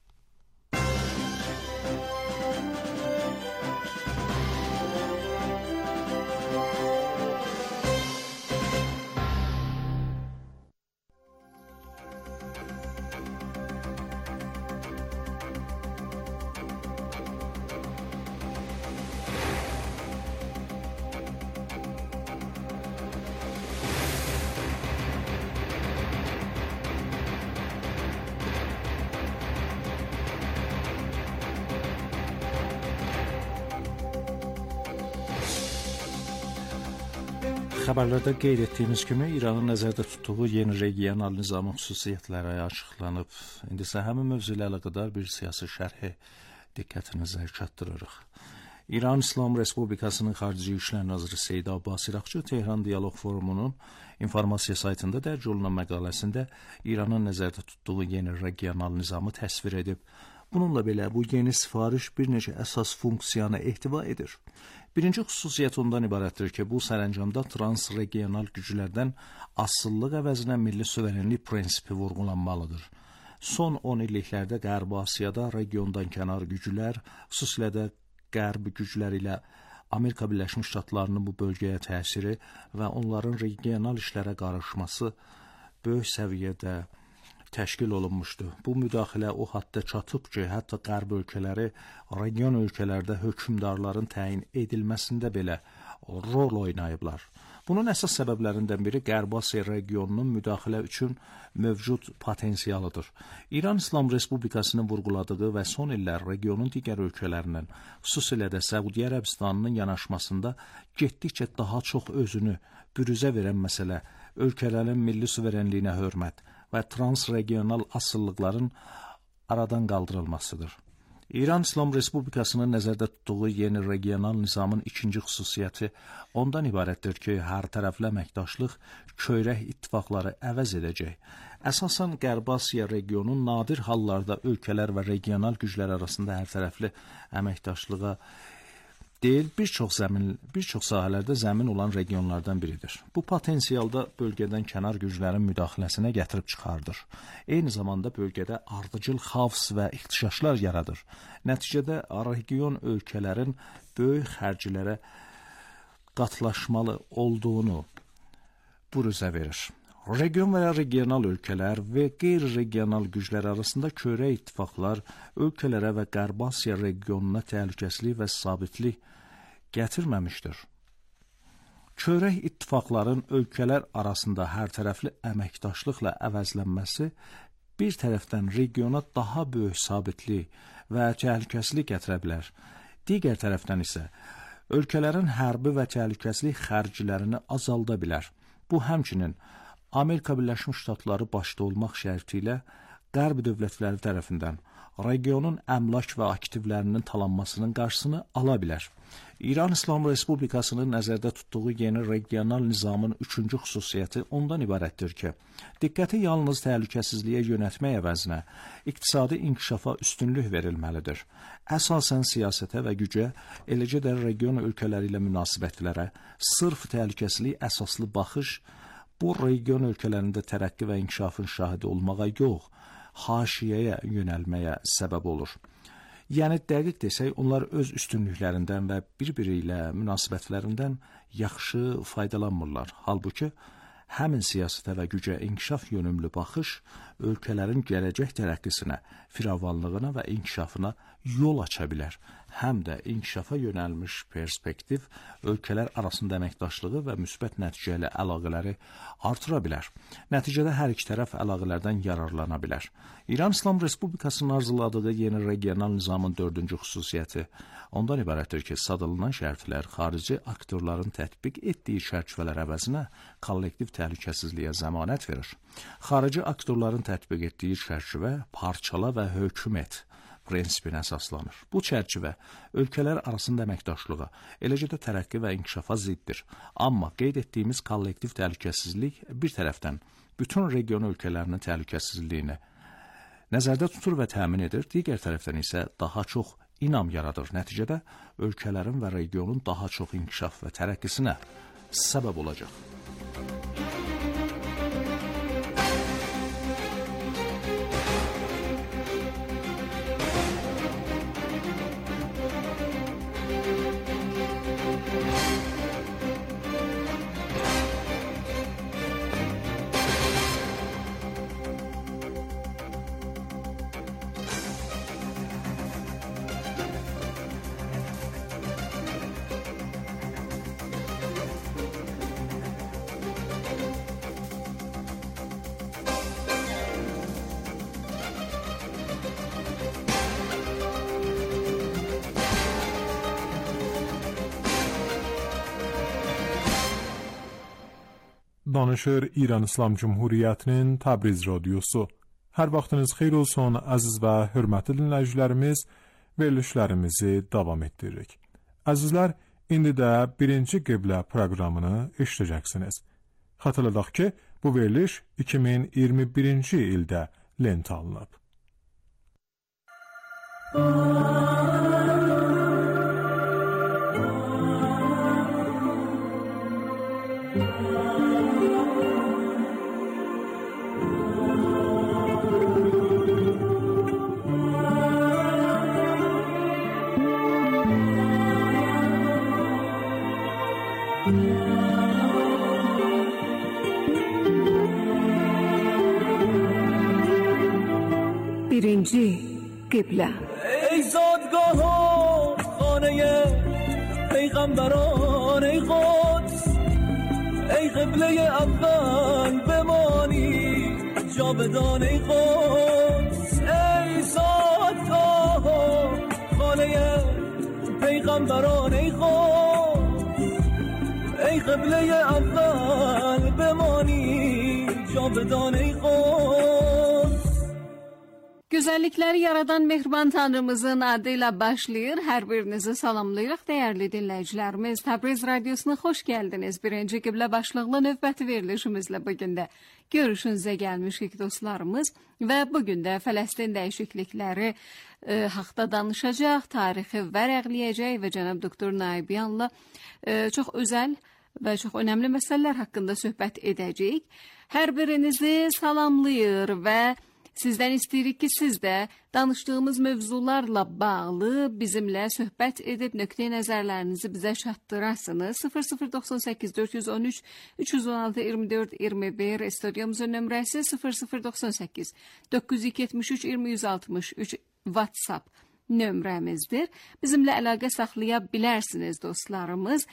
Xəbərlərdə qeyd etdiyimiz kimi İranın nəzərdə tutduğu yeni regional nizamın xüsusiyyətləri açıqlanıb. İndi isə həmin mövzu ilə əlaqədar bir siyasi şərhi diqqətinizə çatdırırıq. İran İslam Respublikasının Xarici İşlər Naziri Seyid Abbas İraqçı Tehran Dialoq Forumunun informasiya saytında dərc olunan məqaləsində İranın nəzərdə tutduğu yeni regional nizamı təsvir edib. Bununla belə bu yeni sifariş bir neçə əsas funksiyanı ehtiva edir. Birinci xüsusiyyət ondan ibarətdir ki, bu sərəncamda transregional güclərdən asıllıq əvəzinə milli suverenlik prinsipi vurğulanmalıdır. Son 10 illiklərdə Qərbi Asiyada regiondan kənar güclər, xüsusilə də Qərb gücləri ilə Amerika Birləşmiş Ştatlarının bu bölgəyə təsiri və onların regional işlərə qarışması böyük səviyyədə təşkil olunmuşdu. Bu müdaxilə o haddə çatıb ki, hətta Qərb ölkələri region ölkələrdə hökmdarların təyin edilməsində belə rol oynayıblar. Bunun əsas səbəblərindən biri Qərbi Asiya regionunun müdaxilə üçün mövcud potensialıdır. İran İslam Respublikasının vurğuladığı və son illər regionun digər ölkələrinin, xüsusilə də Səudiyyə Ərəbistanının yanaşmasında getdikcə daha çox özünü bürüzə verən məsələ ölkələrin milli suverenliyinə hörmət və transregional asıllıqların aradan qaldırılmasıdır. İran İslam Respublikasının nəzərdə tutduğu yeni regional nizamın ikinci xüsusiyyəti ondan ibarətdir ki, hər tərəfli əməkdaşlıq çörək ittifaqları əvəz edəcək. Əsasən Qərbi Asiya regionu nadir hallarda ölkələr və regional güclər arasında hər tərəfli əməkdaşlığa deyil, bir çox sahələrdə zəmin olan regionlardan biridir. Bu potensialda bölgədən kənar güclərin müdaxiləsinə gətirib çıxardır. Eyni zamanda bölgədə ardıcıl xavf və ixtişaşlar yaradır. Nəticədə region ölkələrin böyük xərclərə qatlaşmalı olduğunu büruzə verir. Region və ya regional ölkələr və qeyri-regional güclər arasında köhrək ittifaqlar ölkələrə və Qərbi Asiya regionuna təhlükəsizlik və sabitlik gətirməmişdir. Köhrək ittifaqların ölkələr arasında hərtərəfli əməkdaşlıqla əvəzlənməsi bir tərəfdən regiona daha böyük sabitlik və təhlükəsizlik gətirə bilər. Digər tərəfdən isə ölkələrin hərbi və təhlükəsizlik xərclərini azalda bilər. Bu həmçinin Amerika Birləşmiş Ştatları başda olmaq şərti ilə Qərb dövlətləri tərəfindən regionun əmlak və aktivlərinin talanmasının qarşısını ala bilər. İran İslam Respublikasının nəzərdə tutduğu yeni regional nizamın üçüncü xüsusiyyəti ondan ibarətdir ki, diqqəti yalnız təhlükəsizliyə yönəltmək əvəzinə iqtisadi inkişafa üstünlük verilməlidir. Əsasən siyasətə və gücə, eləcə də region ölkələri ilə münasibətlərə sırf təhlükəsizlik əsaslı baxış bu region ölkələrində tərəqqi və inkişafın şahidi olmağa yox, haşiyəyə yönəlməyə səbəb olur. Yəni dəqiq desək, onlar öz üstünlüklərindən və bir-biri ilə münasibətlərindən yaxşı faydalanmırlar. Halbuki həmin siyasətə və gücə inkişaf yönümlü baxış ölkələrin gələcək tərəqqisinə, firavanlığına və inkişafına yol aça bilər. Həm də inkişafa yönəlmiş perspektiv ölkələr arasında əməkdaşlığı və müsbət nəticəli əlaqələri artıra bilər. Nəticədə hər iki tərəf əlaqələrdən yararlana bilər. İran İslam Respublikasının arzuladığı yeni regional nizamın dördüncü xüsusiyyəti ondan ibarətdir ki, sadalanan şərtlər xarici aktorların tətbiq etdiyi çərçivələr əvəzinə kollektiv təhlükəsizliyə zəmanət verir. Xarici aktorların tətbiq etdiyi çərçivə parçala və hökm et prinsipinə əsaslanır. Bu çərçivə ölkələr arasında əməkdaşlığa, eləcə də tərəqqi və inkişafa ziddir. Amma qeyd etdiyimiz kollektiv təhlükəsizlik bir tərəfdən bütün region ölkələrinin təhlükəsizliyini nəzərdə tutur və təmin edir, digər tərəfdən isə daha çox inam yaradır. Nəticədə ölkələrin və regionun daha çox inkişaf və tərəqqisinə səbəb olacaq. Danışır İran İslam Cumhuriyyətinin Təbriz radiosu. Hər vaxtınız xeyir olsun, əziz və hörmətli dinləyicilərimiz, verilişlərimizi davam etdiririk. Əzizlər, indi də birinci qiblə proqramını eşidəcəksiniz. Xatırladaq ki, bu veriliş 2021-ci ildə lent alınıb. birinci qiblə. ای زادگاه و خانه پیغمبران ای قدس ای قبله اول بمانی جاودان ای قدس ای زادگاه و خانه پیغمبران ای قدس ای قبله اول بمانی جاودان ای قدس. Gözəllikləri yaradan mehriban Tanrımızın adı ilə başlayır. Hər birinizi salamlayırıq, dəyərli dinləyicilərimiz. Təbriz Radiosuna xoş gəldiniz. Birinci qiblə başlıqlı növbəti verilişimizlə bugün də görüşünüzə gəlmişik dostlarımız. Və bugün də Fələstin dəyişiklikləri haqda danışacaq, tarixi vərəqləyəcək və cənab doktor Naibyanla çox özəl və çox önəmli məsələlər haqqında söhbət edəcəyik. Hər birinizi salamlayır və Sizdən istəyirik ki, siz də danışdığımız mövzularla bağlı bizimlə söhbət edib nöqteyi nəzərlərinizi bizə çatdırasınız. 0098 413 316 24 21 studiyamızın nömrəsi 0098 973 2063 WhatsApp nömrəmizdir. Bizimlə əlaqə saxlaya bilərsiniz dostlarımız.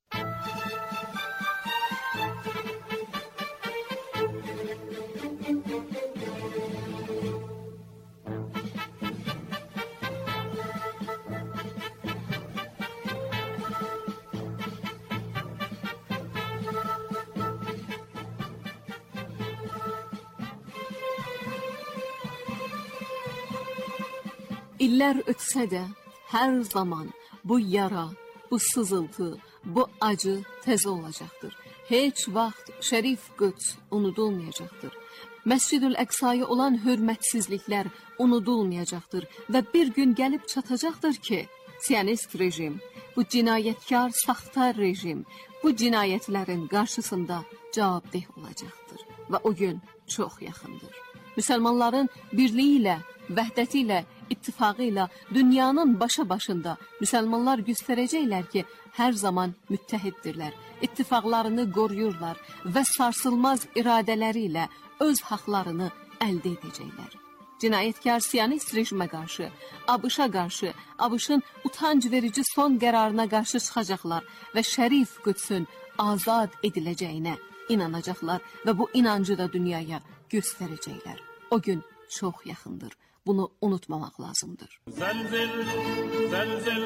İllər ötsə də hər zaman bu yara, bu sızıltı, bu acı təzə olacaqdır. Heç vaxt Şərif Qüds unudulmayacaqdır. Məscid-ül Əqsaya olan hörmətsizliklər unudulmayacaqdır və bir gün gəlib çatacaqdır ki, Siyonist rejim, bu cinayətkar, saxta rejim, bu cinayətlərin qarşısında cavabdeh olacaqdır və o gün çox yaxındır. Müsəlmanların birliyi ilə, vəhdəti ilə, ittifaqı ilə dünyanın başa-başında müsəlmanlar göstərəcəklər ki, hər zaman müttəhiddirlər, ittifaqlarını qoruyurlar və sarsılmaz iradələri ilə öz haqlarını əldə edəcəklər. Cinayətkar Siyonist rejimə qarşı, ABŞ-a qarşı, ABŞ-ın utanc verici son qərarına qarşı çıxacaqlar və Şərif Qüdsün azad ediləcəyinə inanacaqlar və bu inancı da dünyaya göstərəcəklər. O gün çox yaxındır. Bunu unutmamaq lazımdır. زلزل زلزل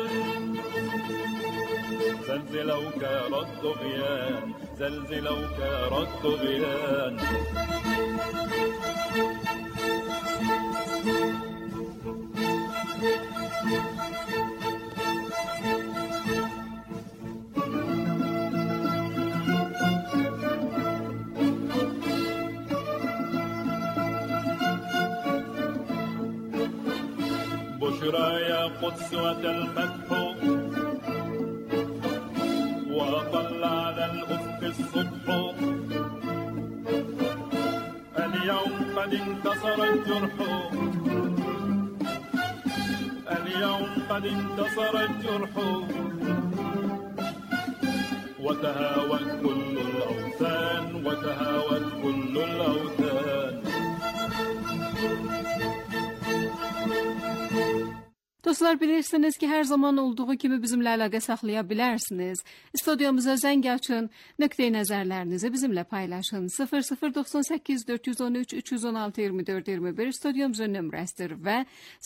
زلزل وكار الطغيان زلزل وكار الطغيان بشرى يا قدس وتلفتح وأطل على الأفق الصبح اليوم قد انتصر الجرح اليوم قد انتصر الجرح وتهاوت كل الأوثان وتهاوت كل الأوثان. Dostlar, bilirsiniz ki, hər zaman olduğu kimi bizimlə əlaqə saxlaya bilərsiniz. Studiyamıza zəng açın, nöqteyi nəzərlərinizi bizimlə paylaşın. 0098 413 316 24 21 studiyamızın nömrəsidir və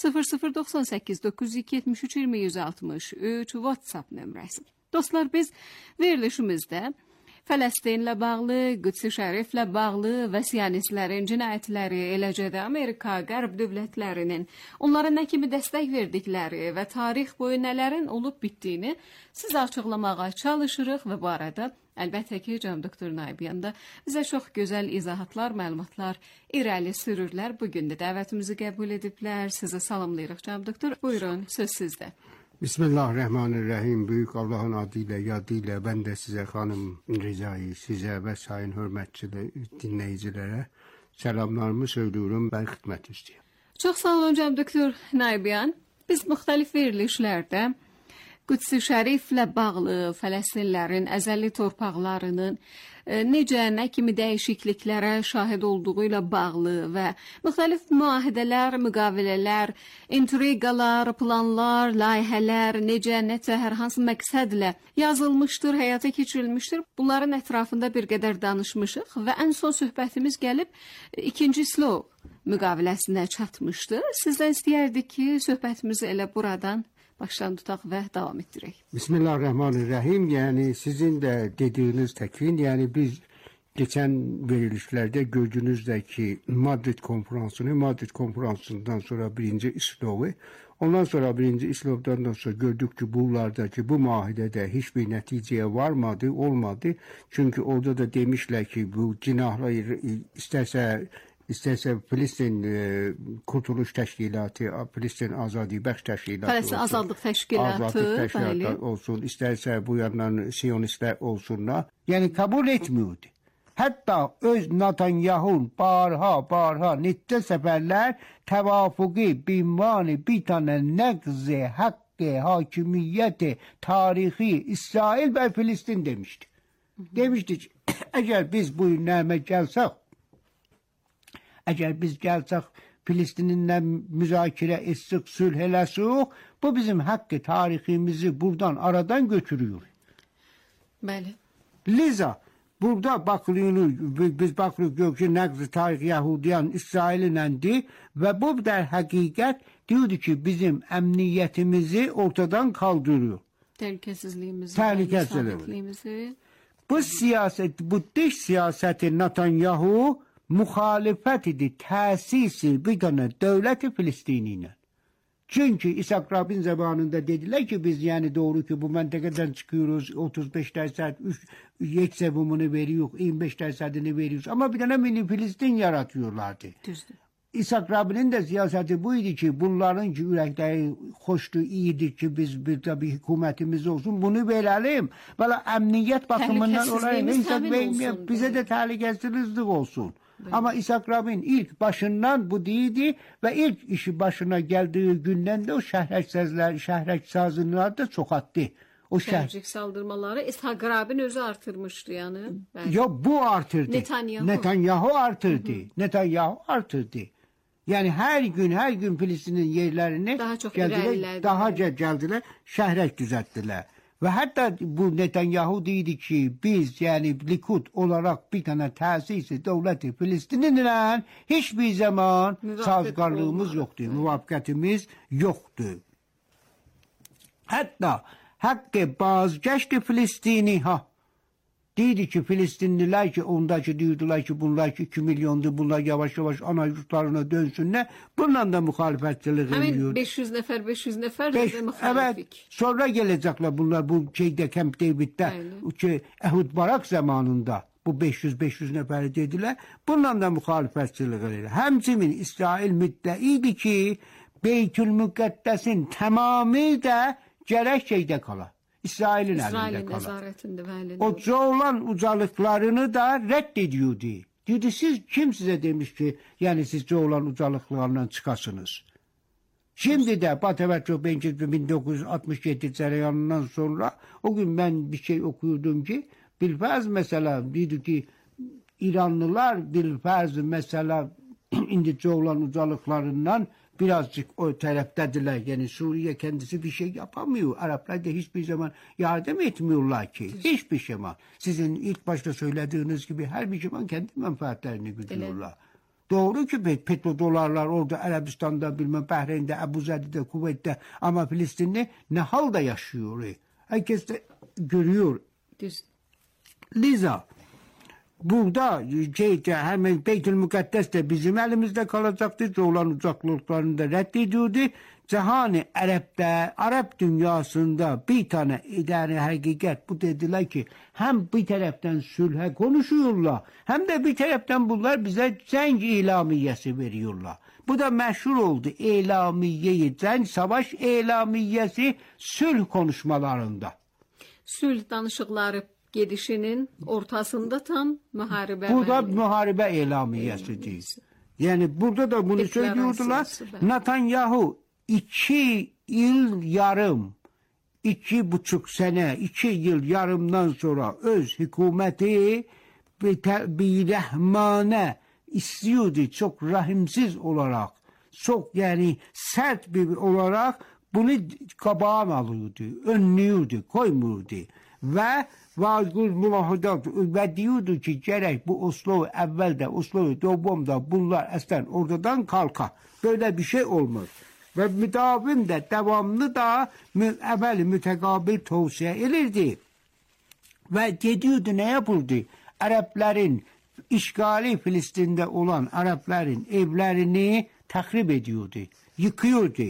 0098 973 20 163 WhatsApp nömrəsi. Dostlar, biz verilişimizdə Fələstinlə bağlı, Qüds-i Şəriflə bağlı və siyonistlərin cinayətləri, eləcə də Amerika, Qərb dövlətlərinin onlara nə kimi dəstək verdikləri və tarix boyu nələrin olub bitdiyini sizə açıqlamağa çalışırıq və bu arada əlbəttə ki, cənab doktor Nayibyan da bizə çox gözəl izahatlar, məlumatlar irəli sürürlər. Bugün də dəvətimizi qəbul ediblər. Sizə salamlayırıq cənab doktor. Buyurun, söz sizdə. Bismillahirrahmanirrahim. Büyük Allah'ın adıyla, yadıyla ben de size hanım Rica'yı, size ve sayın hürmetçili dinleyicilere selamlarımı söylüyorum. Ben hizmet istiyorum. Çox sağ olun cənab doktor Nayibyan. Biz müxtəlif verilişlərdə Qüds-i Şəriflə bağlı Fələstinlərin əzəli torpaqlarının necə, nə kimi dəyişikliklərə şahid olduğu ilə bağlı və müxtəlif müahidələr, müqavilələr, intriqalar, planlar, layihələr necə, necə hər hansı məqsədlə yazılmışdır, həyata keçirilmişdir. Bunların ətrafında bir qədər danışmışıq və ən son söhbətimiz gəlib 2-ci Slov müqaviləsinə çatmışdı. Sizdən istəyərdik ki, söhbətimizi elə buradan baştan tutaq və davam etdirək. Bismillahirrahmanirrahim. Yani sizin de dediğiniz tekin, yani biz geçen verilişlerde gördüğünüzdeki Madrid konferansından sonra 1. İslov'u, ondan sonra 1. İslov'dan sonra gördük ki bunlardaki bu muahidede hiçbir neticeye varmadı, olmadı. Çünkü orada da demişler ki bu cinahları İsterse Filistin Kurtuluş Təşkilatı, Filistin Azadi Bəxş Təşkilatı Filistin Azadlıq Təşkilatı olsun, isterse bu yandan Siyonistler olsunlar. Yani kabul etmiyordu. Hətta öz Netanyahu barha neçə səfərlər təvafuqi binvani bir tane nəqz-i haqqı hakimiyyəti tarixi İsrail və Filistin demişdi. Demişdi ki, əgər biz bu nəmə gəlsək, əgər biz gəlsək Filistinlə müzakirə etsək, sülh eləsək, bu bizim haqqı tariximizi buradan aradan götürüyor. Bəli. Liza burada bakılıyoruz, biz bakıyoruz ki nəqz tarix Yahudiyan İsrail'inəndi və bu der həqiqət diyordu ki bizim əmniyyətimizi ortadan kaldırıyor. Təhlükəsizliyimizi. Bu siyaset, bu dış siyaseti Netanyahu muhalefet idi, tesisi bir tane devleti Filistin'ine. Çünkü İshak Rabin zamanında dediler ki biz yani doğru ki bu mentekeden çıkıyoruz 35% yet sevumunu veriyor 25%'ini veriyoruz ama bir tane mini Filistin yaratıyorlardı. Düzdür. İshak Rabin'in de siyaseti buydu ki bunların yürekleri hoştu, iyidir ki biz bir tabi hükümetimiz olsun bunu verelim. Böyle emniyet bakımından oraya bize de tehlikesizlik olsun. Böyle. Ama İshak Rabin ilk başından bu değildi ve ilk işi başına geldiği günden de o şehreç sazınlar da çok attı. O şehircik saldırmaları İshak Rabin özü artırmıştı yani. Yok bu artırdı. Netanyahu artırdı. Netanyahu artırdı. Yani her gün Filistin'in yerlerini daha çok geldiler, daha geldiler, şehreç düzelttiler. Ve hatta bu Netanyahu dedi ki biz yani Likud olarak bir tane tesisi devleti Filistin'le hiçbir zaman sazgarlığımız yoktu, muvaffakatimiz yoktu. Hatta hakkı bazgeçti Filistin'i dedi ki Filistinliler ki ondaki diyordular ki bunlar ki 2 milyondu bunlar yavaş yavaş ana yurtlarına dönsünler. Bundan da muhalefetçilik ediyor. Hemen 500 nefer de muhalefik. Evet sonra gelecekler bunlar bu şeyde Camp David'de Ehud Barak zamanında bu 500 nefer dediler. Bundan da muhalefetçilik ediyor. Hemcimin İsrail müddeiydi ki Beytülmukaddes'in tamamı da gerek şeyde kalır. İsrail'in nezaretinde o Çoğulan ucalıklarını da reddediyordu. Diyordu siz kim size demiş ki yani siz Çoğulan ucalıklarından çıkasınız. Şimdi de Batevetro 1967 cereyanından sonra o gün ben bir şey okuyordum ki bilfaz mesela diyordu ki İranlılar bilfaz mesela indi Çoğulan ucalıklarından birazcık o taraftadiler. Yani Suriye kendisi bir şey yapamıyor. Araplar da hiçbir zaman yardım etmiyorlar ki. Hiçbir zaman. Sizin ilk başta söylediğiniz gibi her bir zaman kendi menfaatlerini güdüyorlar. Doğru ki petrodolarlar orada Arabistan'da bilmem Bahreyn'de, Ebu Zadi'de, Kuveyt'te ama Filistin'de ne halde yaşıyor. Herkes de görüyor. Liza burada hemen Beytülmukaddes de bizim elimizde kalacaktı. Çoğulan uzaklıklarını da reddediyordu. Cihani Arap dünyasında bir tane idare hakikat bu dediler ki hem bir taraftan sülhe konuşuyorlar hem de bir taraftan bunlar bize cenk ilamiyesi veriyorlar. Bu da meşhur oldu. İlamiyeyi, cenk savaş ilamiyesi sülh konuşmalarında. Sülh danışıkları gedişinin ortasında tam müharibə. Bu da müharibə elamiyəsidir. Yani burada da bunu söylüyordular. Netanyahu 2 yıl yarım, 2,5 sene, 2 yıl yarımdan sonra öz hükümeti bir rahmane istiyordu. Çok rahimsiz olarak, çok yani sert bir olarak bunu kabağın alıyordu, önlüyordu, koymuyordu. Ve vazgül mülahadat ve diyordu ki gerek bu Oslo evvelde, Oslo doğumda bunlar esten ortadan kalka. Böyle bir şey olmaz. Ve müdavim de devamlı da evvel mütekabil tavsiye edildi. Ve diyordu ne yapıldı? Arapların işgali Filistin'de olan Arapların evlerini tahrip ediyordu, yıkıyordu.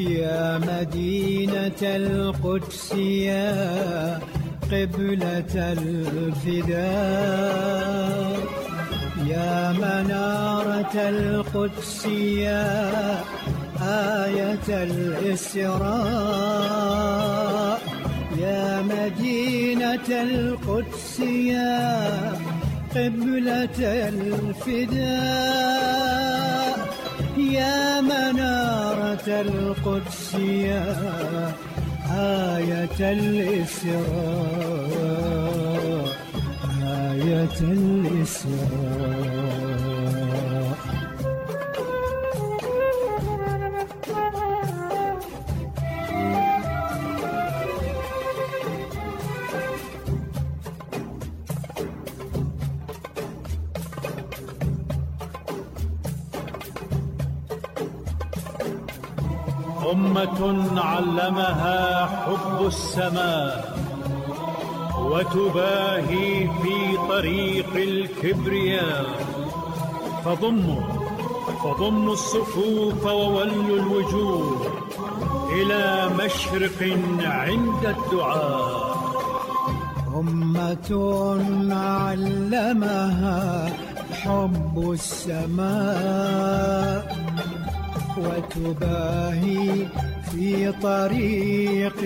يا مدينة القدس يا قبلة الفداء يا منارة القدس يا آية الإسراء يا مدينة القدس يا قبلة الفداء يا منارة القدس يا آية الإسراء آية الإسراء أمة علمها حب السماء وتباهي في طريق الكبرياء فضموا الصفوف وولوا الوجوه إلى مشرق عند الدعاء أمة علمها حب السماء وتباهي في طريق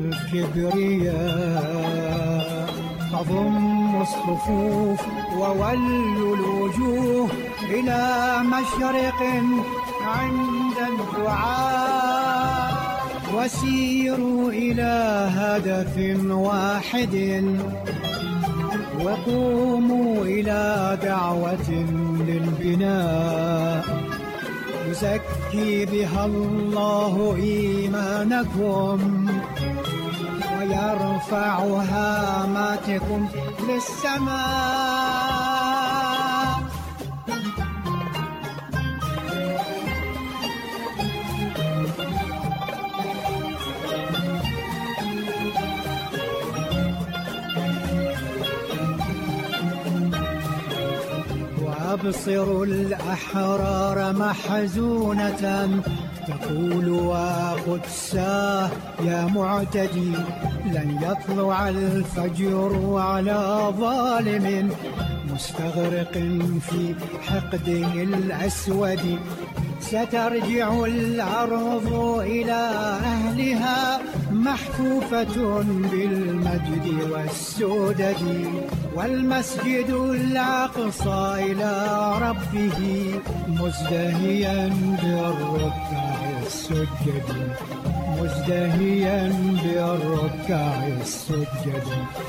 الكبرياء فضموا الصفوف وولوا الوجوه إلى مشرق عند الدعاء وسيروا إلى هدف واحد وقوموا إلى دعوة للبناء يزكي بها الله إيمانكم ويرفع هاماتكم للسماء وأبصروا الأحرار محزونة تقول وقدساه يا معتدي لن يطلع الفجر على ظالم مستغرق في حقده الأسود سترجع الأرض إلى أهلها محفوفة بالمجد والسدد والمسجد الأقصى إلى ربه مزدهيا بالركع السجد مزدهيا بالركع السجد.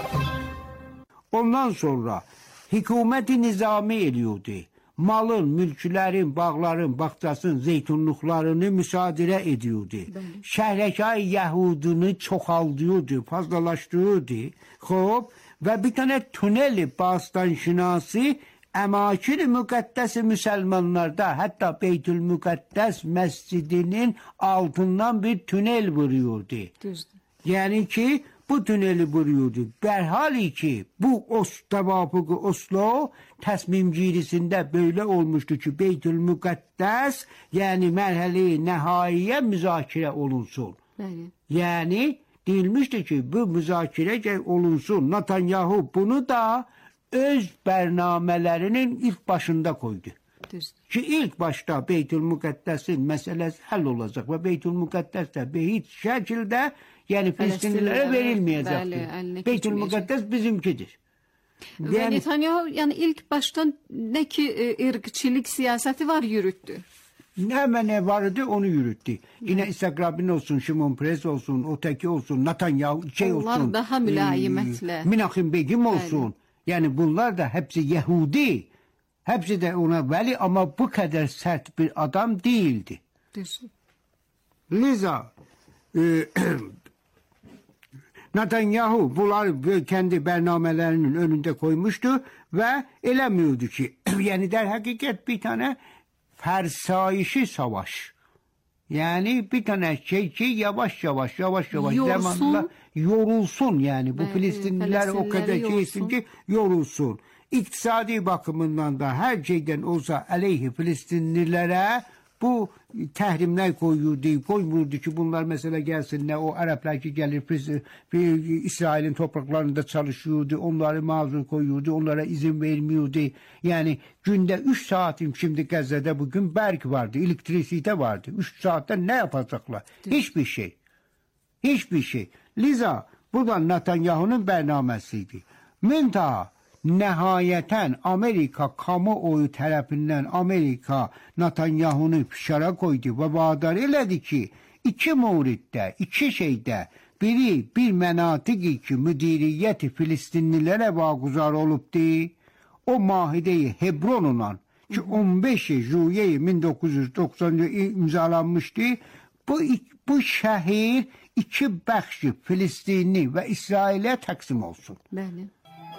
Ondan sonra hükümeti nizami ediyordu. Malın, mülklerin, bağların, bahçasın, zeytinliklerini müsaade ediyordu. Şehrekâ Yahudunu çoğaltıyordu, fazlalaştırıyordu. Hop, ve bir tane tüneli Bağıstanşinası Əmakin-i Müqəddəs Müslümanlarda, hatta Beytül Müqəddəs Mescidinin altından bir tünel vuruyordu. Yani ki bu tüneli vuruyordu. Berhali ki bu tevafuk-u Oslo təsmimgirisində böyle olmuştu ki Beytül Müqəddəs yani mərhəli nəhaiyə müzakirə olunsun. Yani deyilmişdi ki bu müzakirə olunsun. Netanyahu bunu da öz bərnamələrinin ilk başında koydu. Ki ilk başta Beytül Müqəddəsin məsələsi həll olacaq və Beytül Müqəddəs də heç şəkildə yani Filistinlilere verilmeyecektir. Beytül Müqəddəs bizimkidir. Ve Netanyahu yani ilk baştan ne ki ırkçılık siyaseti var yürüttü. Hemen ne vardı onu yürüttü. Yine İshak Rabin olsun, Şimon Peres olsun, öteki olsun, Netanyahu olsun. Onlar daha mülayimetle. Menachem Begin olsun. Yani bunlar da hepsi Yahudi. Hepsi de ona veli ama bu kadar sert bir adam değildi. Liza Netanyahu bunları kendi bernamelerinin önünde koymuştu ve elemiyordu ki yani der hakikat bir tane fersayişi savaş. Yani bir tane şey yavaş yavaş zamanla yorulsun yani bu Filistinliler o kadar şeysin ki yorulsun. İktisadi bakımından da her şeyden olsa aleyhi Filistinlilere bu təhrimlər qoymurdu ki, bunlar məsələ gəlsin, nə o ərəblər ki gəlir İsrailin topraklarında çalışıyordu, onları mazur koyuyordu, onlara izin vermiyordu. Yani günde 3 saatim şimdi Gazze'de bugün berk vardı, elektrisite vardı. 3 saatte ne yapacaklar? Hiçbir şey. Hiçbir şey. Liza bu da Netanyahu'nun bernamesiydi. Müntaha nəhayətən Amerika kamuoyu tərəfindən Amerika Netanyahu'nu fişara koydu və vadar elədi ki, 2 mövriddə, 2 şeydə, biri bir mənatiqi ki, müdiriyyəti Filistinlilərə vaquzar olubdu, o Mahidə-i Hebron'la ki 15 Juye 1990'da imzalanmıştı, bu şəhər 2 bəxşi Filistinli və İsrailə təqsim olsun. Bəli.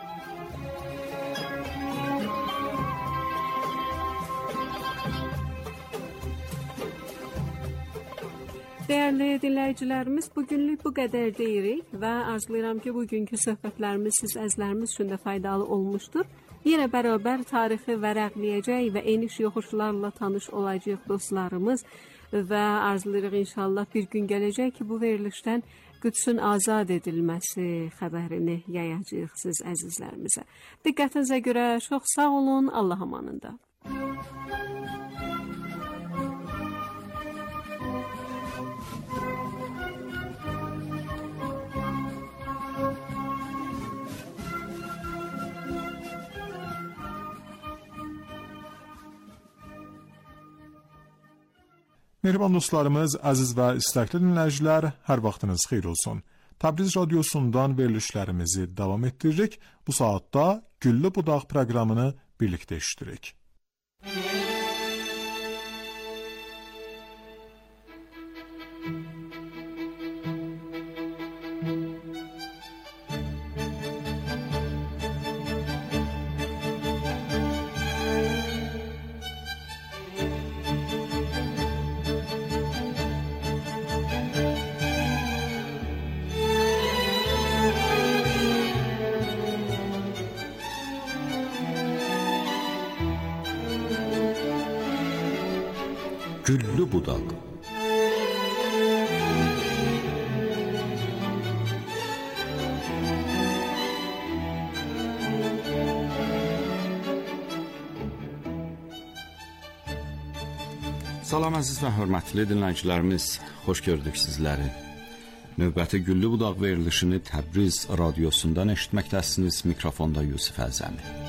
Değerli dinləyicilərimiz, bugünlük bu qədər deyirik və arzulayıram ki, bugünkü söhbətlərimiz siz əzlərimiz üçün də faydalı olmuşdur. Yenə bərabər tarixi vərəqləyəcək və eniş yoxuşlarla tanış olacaq dostlarımız və arzulayırıq inşallah bir gün gələcək ki, bu verilişdən Qüdsün azad edilməsi xəbərini yayacağıq siz əzizlərimizə. Diqqətinizə görə çox sağ olun, Allah amanında. Mehriban dostlarımız, əziz və istəkli dinləyicilər, hər vaxtınız xeyir olsun. Təbriz radiosundan verilişlərimizi davam etdiririk. Bu saatda Güllü Budaq proqramını birlikdə eşidirik. Güllü Budaq. Salam əziz və hörmətli dinləyicilərimiz, xoş gördük sizləri. Növbəti Güllü Budaq verilişini Təbriz radiosundan eşitməkdəsiniz. Mikrofonda Yusuf Əzəmi.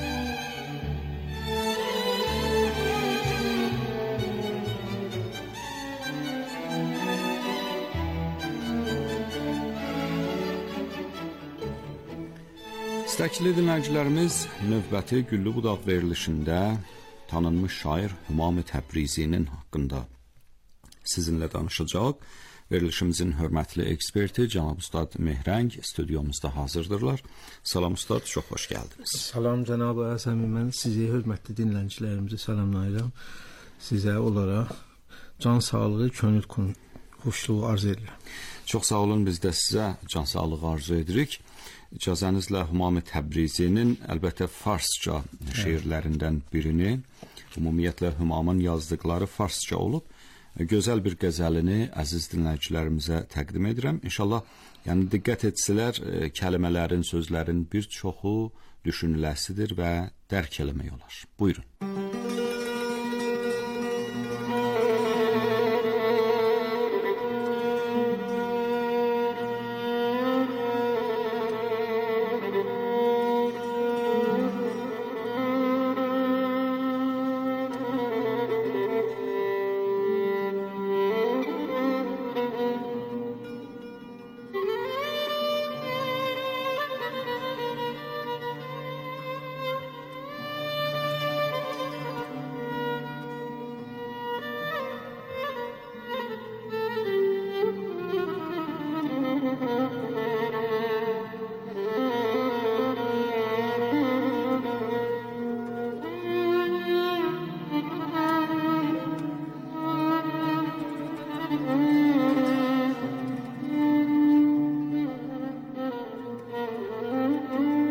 İstəkli dinləyicilərimiz, növbəti Güllü Budaq verilişində tanınmış şair Hümam-ı Təbrizinin haqqında sizinlə danışacaq. Verilişimizin hörmətli eksperti Cənab Ustad Mehrəng stüdyomuzda hazırdırlar. Salam Ustad, çox xoş gəldiniz. Salam Cənab Əzəmi, mən sizi hörmətli dinləyicilərimizi salamlayıram. Sizə olaraq can sağlığı, könül xoşluğu arzu edirəm. Çox sağ olun, biz də sizə can sağlığı arzu edirik. İcazənizlə Hümam-ı Təbrizinin əlbəttə farsça şeirlərindən birini, ümumiyyətlə Hümamın yazdıqları farsça olub, gözəl bir qəzəlini əziz dinləyicilərimizə təqdim edirəm. İnşallah, yəni diqqət etsələr, kəlimələrin, sözlərin bir çoxu düşünüləsidir və dərk eləmək olar. Buyurun.